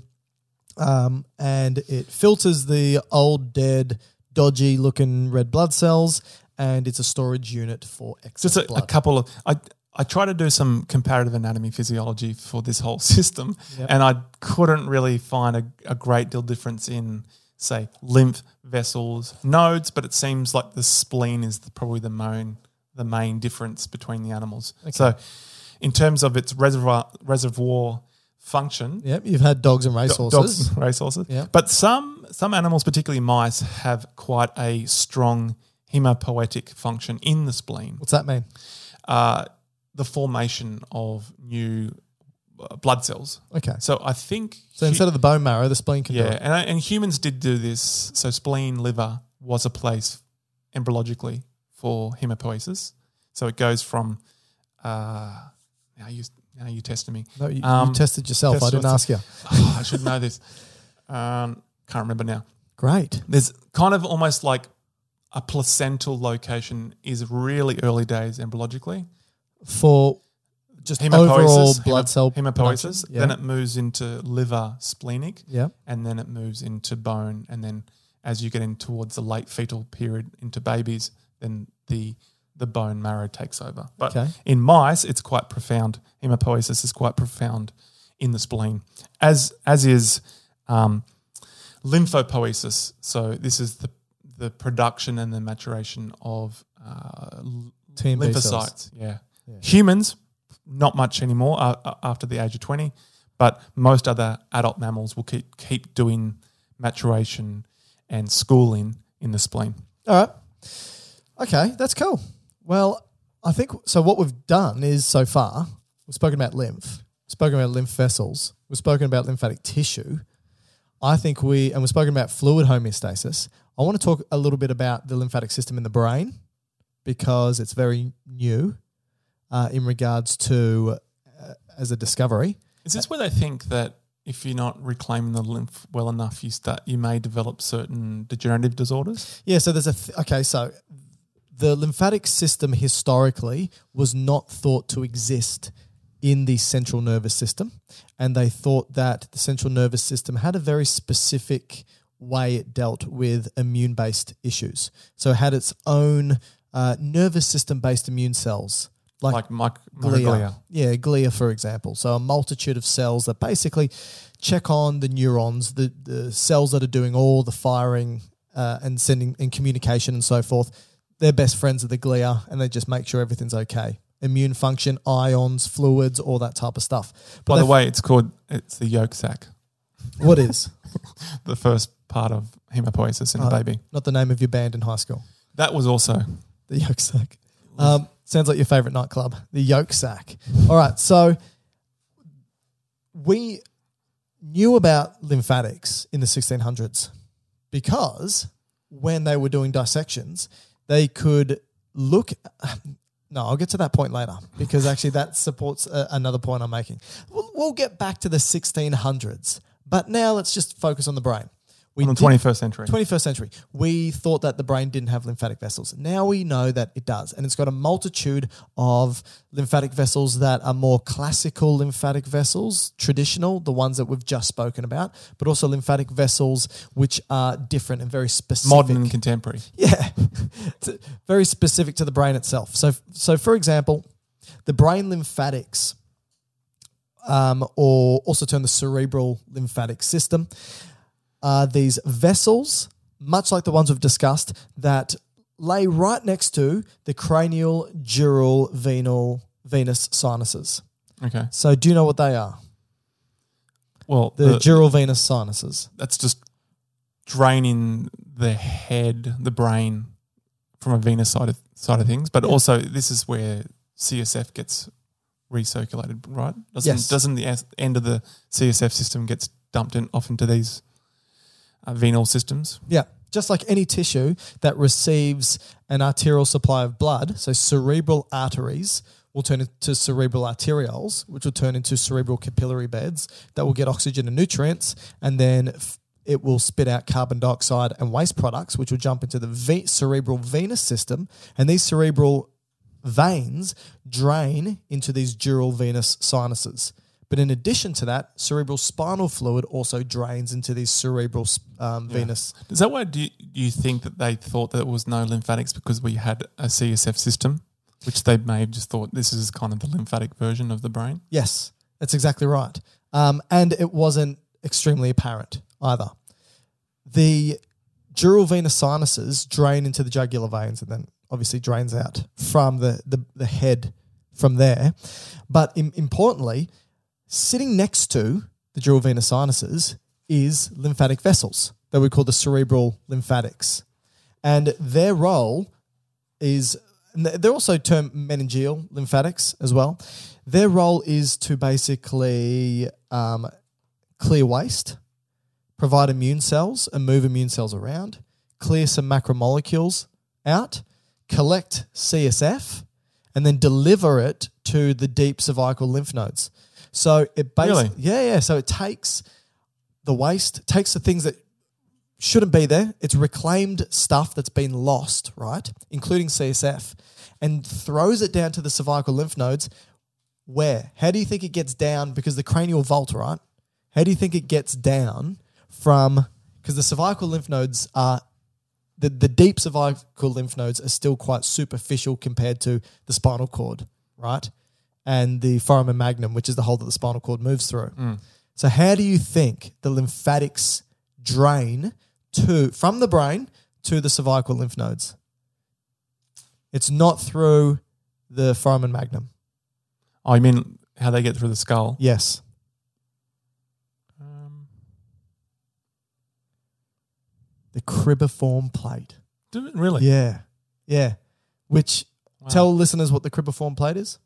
and it filters the old, dead, dodgy-looking red blood cells, and it's a storage unit for excess blood. A couple of I try to do some comparative anatomy physiology for this whole system, and I couldn't really find a great deal difference in, say, lymph vessels, nodes, but it seems like the spleen is probably the main difference between the animals. Okay. So in terms of its reservoir function. Yep, you've had dogs and racehorses. Yep. But some animals, particularly mice, have quite a strong hematopoietic function in the spleen. What's that mean? The formation of new blood cells. Okay. So I think... So instead of the bone marrow, the spleen can do it. And humans did do this. So spleen, liver was a place embryologically for hematopoiesis. So it goes from... now you tested me. No, you tested yourself. I didn't ask you. I should know this. Can't remember now. Great. There's kind of almost like a placental location is really early days embryologically. For just overall blood cell hematopoiesis. Then it moves into liver splenic. Yeah. And then it moves into bone. And then as you get in towards the late fetal period into babies, then the bone marrow takes over. But in mice, it's quite profound. Hematopoiesis is quite profound in the spleen, as is lymphopoiesis. So this is the production and the maturation of lymphocytes. Yeah. Humans, not much anymore after the age of 20, but most other adult mammals will keep doing maturation and schooling in the spleen. All right. Okay, that's cool. Well, I think so. What we've done is so far we've spoken about lymph, spoken about lymph vessels, we've spoken about lymphatic tissue. I think we've spoken about fluid homeostasis. I want to talk a little bit about the lymphatic system in the brain because it's very new in regards to as a discovery. Is this where they think that if you're not reclaiming the lymph well enough, you may develop certain degenerative disorders? Yeah. So there's so the lymphatic system historically was not thought to exist in the central nervous system, and they thought that the central nervous system had a very specific way it dealt with immune-based issues. So it had its own nervous system-based immune cells. Like glia. Yeah, glia, for example. So a multitude of cells that basically check on the neurons, the cells that are doing all the firing and sending and communication and so forth. They're best friends of the glia, and they just make sure everything's okay. Immune function, ions, fluids, all that type of stuff. By the way, it's the yolk sac. What is? The first part of hematopoiesis in a baby. Not the name of your band in high school. That was also. The yolk sac. Sounds like your favourite nightclub, the yolk sac. All right, so we knew about lymphatics in the 1600s because when they were doing dissections, they could look. No, I'll get to that point later because actually that supports another point I'm making. We'll get back to the 1600s, but now let's just focus on the brain. In the 21st century. 21st century. We thought that the brain didn't have lymphatic vessels. Now we know that it does. And it's got a multitude of lymphatic vessels that are more classical lymphatic vessels, traditional, the ones that we've just spoken about, but also lymphatic vessels which are different and very specific. Modern and contemporary. Yeah. Very specific to the brain itself. So for example, the brain lymphatics, or also termed the cerebral lymphatic system, are these vessels much like the ones we've discussed, that lay right next to the cranial, dural, venous sinuses. Okay. So do you know what they are? Well, The dural venous sinuses. that's just draining the head, the brain, from a venous side of things. But also, this is where CSF gets recirculated, right? Doesn't the end of the CSF system gets dumped off into these venal systems? Yeah. Just like any tissue that receives an arterial supply of blood, so cerebral arteries will turn into cerebral arterioles, which will turn into cerebral capillary beds that will get oxygen and nutrients, and then it will spit out carbon dioxide and waste products, which will jump into the cerebral venous system, and these cerebral veins drain into these dural venous sinuses. But in addition to that, cerebral spinal fluid also drains into these cerebral venous. Is that why do you think that they thought that there was no lymphatics because we had a CSF system, which they may have just thought this is kind of the lymphatic version of the brain? Yes, that's exactly right. And it wasn't extremely apparent either. The dural venous sinuses drain into the jugular veins and then obviously drains out from the head from there. But importantly, sitting next to the dural venous sinuses is lymphatic vessels that we call the cerebral lymphatics. And their role is, and they're also termed meningeal lymphatics as well. Their role is to basically clear waste, provide immune cells and move immune cells around, clear some macromolecules out, collect CSF, and then deliver it to the deep cervical lymph nodes. So it basically, Really? So it takes the waste, takes the things that shouldn't be there. It's reclaimed stuff that's been lost, right, including CSF, and throws it down to the cervical lymph nodes. Where? How do you think it gets down? Because the cranial vault, right? How do you think it gets down from? Because the cervical lymph nodes are the deep cervical lymph nodes are still quite superficial compared to the spinal cord, right? And the foramen magnum, which is the hole that the spinal cord moves through. So how do you think the lymphatics drain from the brain to the cervical lymph nodes? It's not through the foramen magnum. Oh, you mean how they get through the skull? Yes. The cribriform plate. Really? Yeah. Which, tell listeners what the cribriform plate is.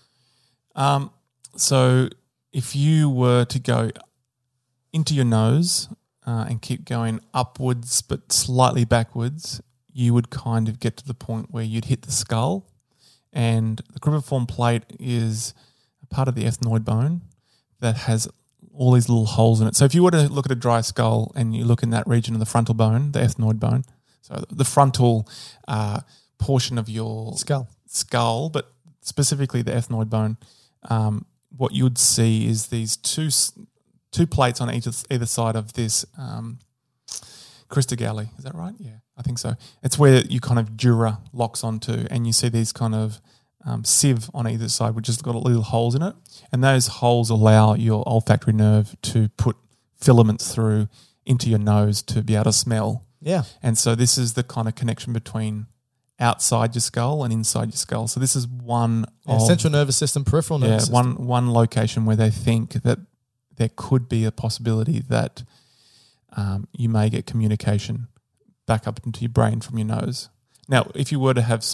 So if you were to go into your nose and keep going upwards but slightly backwards, you would kind of get to the point where you'd hit the skull. And the cribriform plate is a part of the ethmoid bone that has all these little holes in it. So if you were to look at a dry skull and you look in that region of the frontal bone, the ethmoid bone, so the frontal portion of your skull, but specifically the ethmoid bone, what you would see is these two plates on either side of this Christogalli. Is that right? Yeah, I think so. It's where you kind of dura locks onto, and you see these kind of sieve on either side, which has got little holes in it. And those holes allow your olfactory nerve to put filaments through into your nose to be able to smell. Yeah. And so this is the kind of connection between outside your skull and inside your skull. So this is one of central nervous system, peripheral nervous system. one location where they think that there could be a possibility that you may get communication back up into your brain from your nose. Now, if you were to have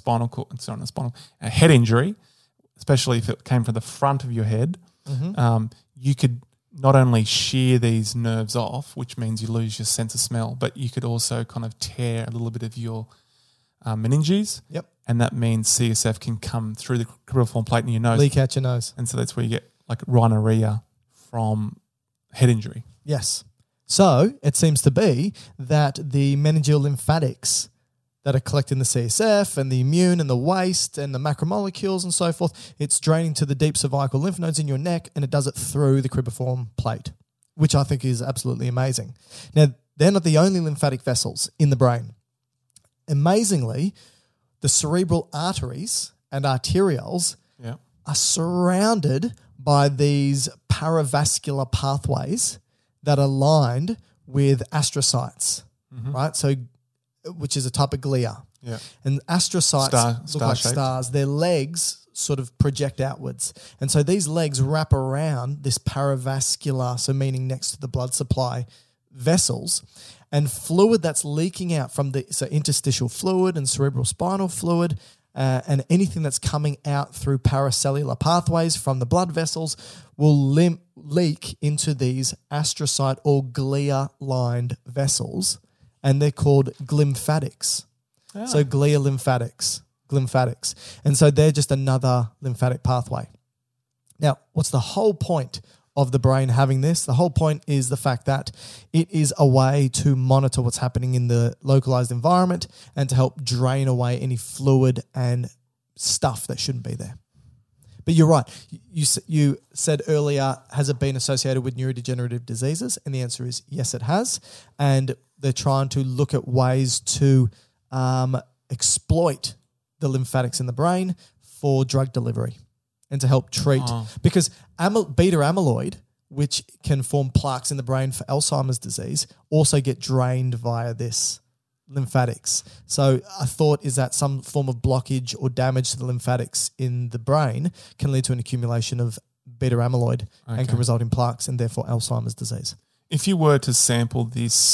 a head injury, especially if it came from the front of your head, you could not only shear these nerves off, which means you lose your sense of smell, but you could also kind of tear a little bit of your meninges. Yep. And that means CSF can come through the cribriform plate in your nose. Leak out your nose. And so that's where you get like rhinorrhea from head injury. Yes. So it seems to be that the meningeal lymphatics that are collecting the CSF and the immune and the waste and the macromolecules and so forth, it's draining to the deep cervical lymph nodes in your neck, and it does it through the cribriform plate, which I think is absolutely amazing. Now, they're not the only lymphatic vessels in the brain. Amazingly, the cerebral arteries and arterioles are surrounded by these paravascular pathways that are lined with astrocytes, right? So which is a type of glia. Yeah. And astrocytes look like star-shaped. stars. Their legs sort of project outwards. And so these legs wrap around this paravascular, so meaning next to the blood supply, vessels, and fluid that's leaking out from so interstitial fluid and cerebral spinal fluid, and anything that's coming out through paracellular pathways from the blood vessels will leak into these astrocyte or glia-lined vessels, and they're called glymphatics. So glia lymphatics. And so they're just another lymphatic pathway. Now, what's the whole point of the brain having this? The whole point is the fact that it is a way to monitor what's happening in the localized environment and to help drain away any fluid and stuff that shouldn't be there. But you're right. You said earlier, has it been associated with neurodegenerative diseases? And the answer is yes, it has. And they're trying to look at ways to exploit the lymphatics in the brain for drug delivery and to help treat. Because beta amyloid, which can form plaques in the brain for Alzheimer's disease, also get drained via this lymphatics. So a thought is that some form of blockage or damage to the lymphatics in the brain can lead to an accumulation of beta amyloid and can result in plaques and therefore Alzheimer's disease. If you were to sample this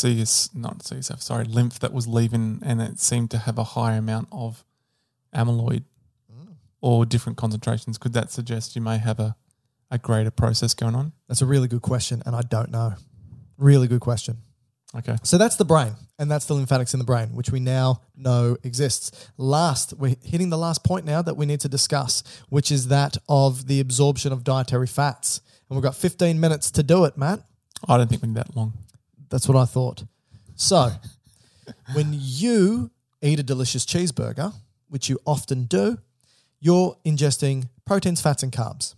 lymph that was leaving and it seemed to have a higher amount of amyloid or different concentrations, could that suggest you may have a greater process going on? That's a really good question, and I don't know. Really good question. Okay. So that's the brain, and that's the lymphatics in the brain, which we now know exists. We're hitting the last point now that we need to discuss, which is that of the absorption of dietary fats. And we've got 15 minutes to do it, Matt. I don't think we need that long. That's what I thought. So when you eat a delicious cheeseburger, which you often do, you're ingesting proteins, fats, and carbs.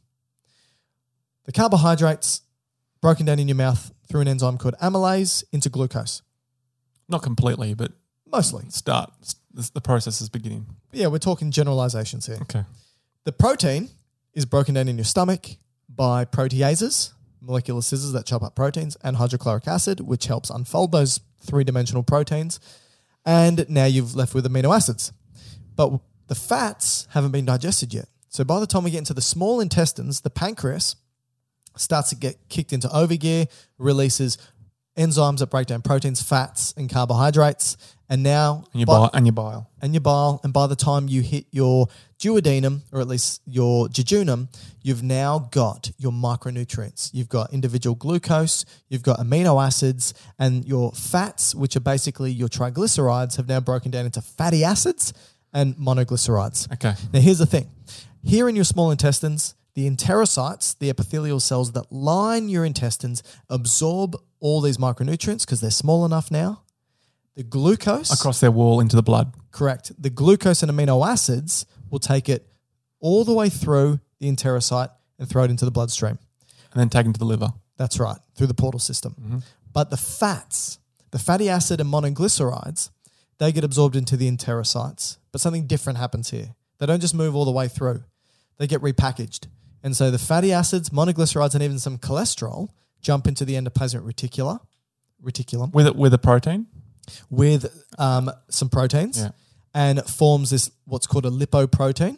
The carbohydrates broken down in your mouth through an enzyme called amylase into glucose. Not completely, but Mostly. The process is beginning. Yeah, we're talking generalizations here. Okay. The protein is broken down in your stomach by proteases, molecular scissors that chop up proteins, and hydrochloric acid, which helps unfold those three-dimensional proteins. And now you've left with amino acids. But the fats haven't been digested yet. So by the time we get into the small intestines, the pancreas starts to get kicked into overgear, releases enzymes that break down proteins, fats, and carbohydrates. And now... And your bile. And your bile. And by the time you hit your duodenum, or at least your jejunum, you've now got your micronutrients. You've got individual glucose, you've got amino acids, and your fats, which are basically your triglycerides, have now broken down into fatty acids and monoglycerides. Okay. Now, here's the thing. Here in your small intestines, the enterocytes, the epithelial cells that line your intestines, absorb all these micronutrients because they're small enough now. The glucose... Across their wall into the blood. Correct. The glucose and amino acids will take it all the way through the enterocyte and throw it into the bloodstream. And then taken to the liver. That's right, through the portal system. Mm-hmm. But the fats, the fatty acid and monoglycerides, they get absorbed into the enterocytes. But something different happens here. They don't just move all the way through. They get repackaged. And so the fatty acids, monoglycerides, and even some cholesterol jump into the endoplasmic reticulum. With a protein? With some proteins. Yeah. And forms this, what's called a lipoprotein.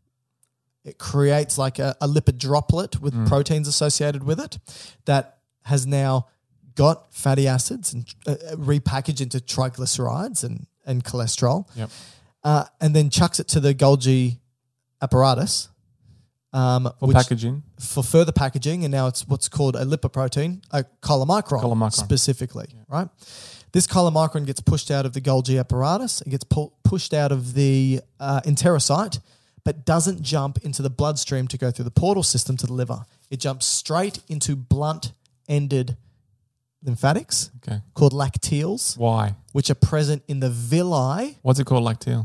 It creates like a lipid droplet with proteins associated with it that has now got fatty acids and repackaged into triglycerides and cholesterol. Yep. And then chucks it to the Golgi apparatus. Packaging. For further packaging, and now it's what's called a lipoprotein, a chylomicron. Specifically, right? This chylomicron gets pushed out of the Golgi apparatus, it gets pushed out of the enterocyte, but doesn't jump into the bloodstream to go through the portal system to the liver. It jumps straight into blunt-ended lymphatics called lacteals. Why? Which are present in the villi. What's it called, lacteal?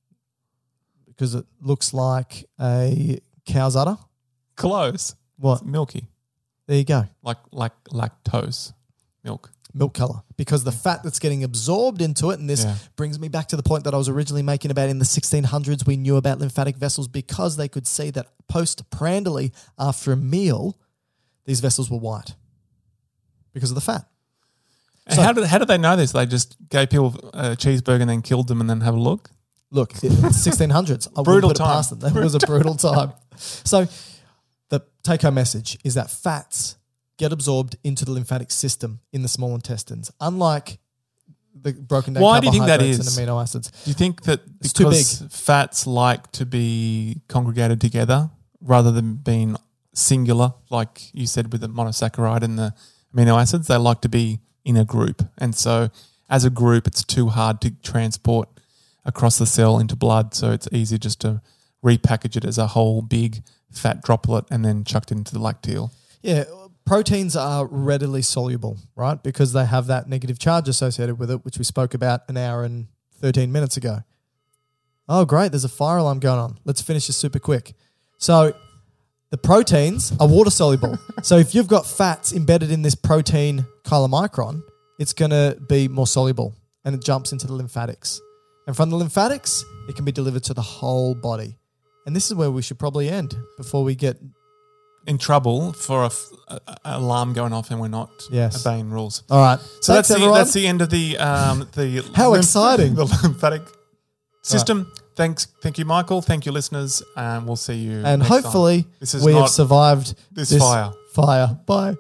Because it looks like a cow's udder. Close. What? It's milky. There you go. Like lactose. Milk color, because the fat that's getting absorbed into it, and this brings me back to the point that I was originally making about in the 1600s we knew about lymphatic vessels because they could see that postprandially after a meal, these vessels were white because of the fat. So- how do they know this? They just gave people a cheeseburger and then killed them and then have a look? Look, it's 1600s. I wouldn't Brutal put it time. past them. That was a brutal time. So the take-home message is that fats get absorbed into the lymphatic system in the small intestines, unlike the broken down Why do you think that carbohydrates is? and amino acids. Do you think that It's too because fats like to be congregated together rather than being singular, like you said with the monosaccharide and the amino acids, they like to be in a group. And so as a group, it's too hard to transport across the cell into blood. So it's easy just to repackage it as a whole big fat droplet and then chucked into the lacteal. Yeah, proteins are readily soluble, right? Because they have that negative charge associated with it, which we spoke about an hour and 13 minutes ago. Oh, great. There's a fire alarm going on. Let's finish this super quick. So the proteins are water soluble. So if you've got fats embedded in this protein chylomicron, it's going to be more soluble and it jumps into the lymphatics. And from the lymphatics, it can be delivered to the whole body. And this is where we should probably end before we get In trouble for a alarm going off and we're not Yes. obeying rules. All right. So Thanks, that's everyone. the end of the How exciting. the lymphatic system. Thank you, Michael. Thank you, listeners, and we'll see you. And next hopefully time. This is we have not survived this fire. Fire. Bye.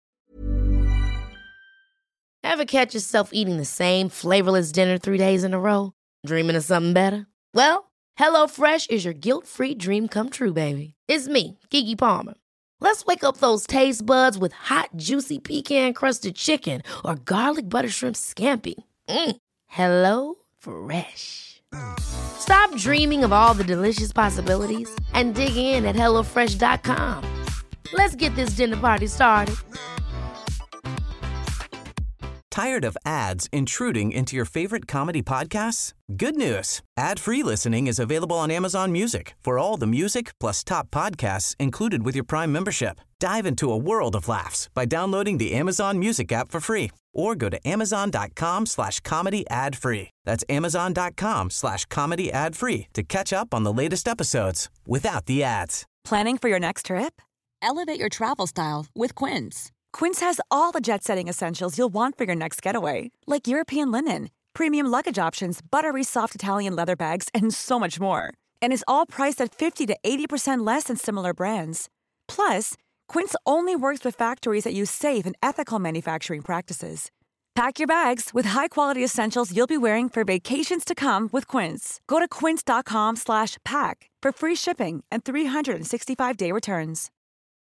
Ever catch yourself eating the same flavorless dinner 3 days in a row? Dreaming of something better? Well, HelloFresh is your guilt-free dream come true, baby. It's me, Keke Palmer. Let's wake up those taste buds with hot, juicy pecan-crusted chicken or garlic butter shrimp scampi. Hello Fresh. Stop dreaming of all the delicious possibilities and dig in at HelloFresh.com. Let's get this dinner party started. Tired of ads intruding into your favorite comedy podcasts? Good news. Ad-free listening is available on Amazon Music for all the music plus top podcasts included with your Prime membership. Dive into a world of laughs by downloading the Amazon Music app for free or go to amazon.com/comedy ad-free. That's amazon.com/comedy ad-free to catch up on the latest episodes without the ads. Planning for your next trip? Elevate your travel style with Quince. Quince has all the jet-setting essentials you'll want for your next getaway, like European linen, premium luggage options, buttery soft Italian leather bags, and so much more. And is all priced at 50 to 80% less than similar brands. Plus, Quince only works with factories that use safe and ethical manufacturing practices. Pack your bags with high-quality essentials you'll be wearing for vacations to come with Quince. Go to quince.com/pack for free shipping and 365-day returns.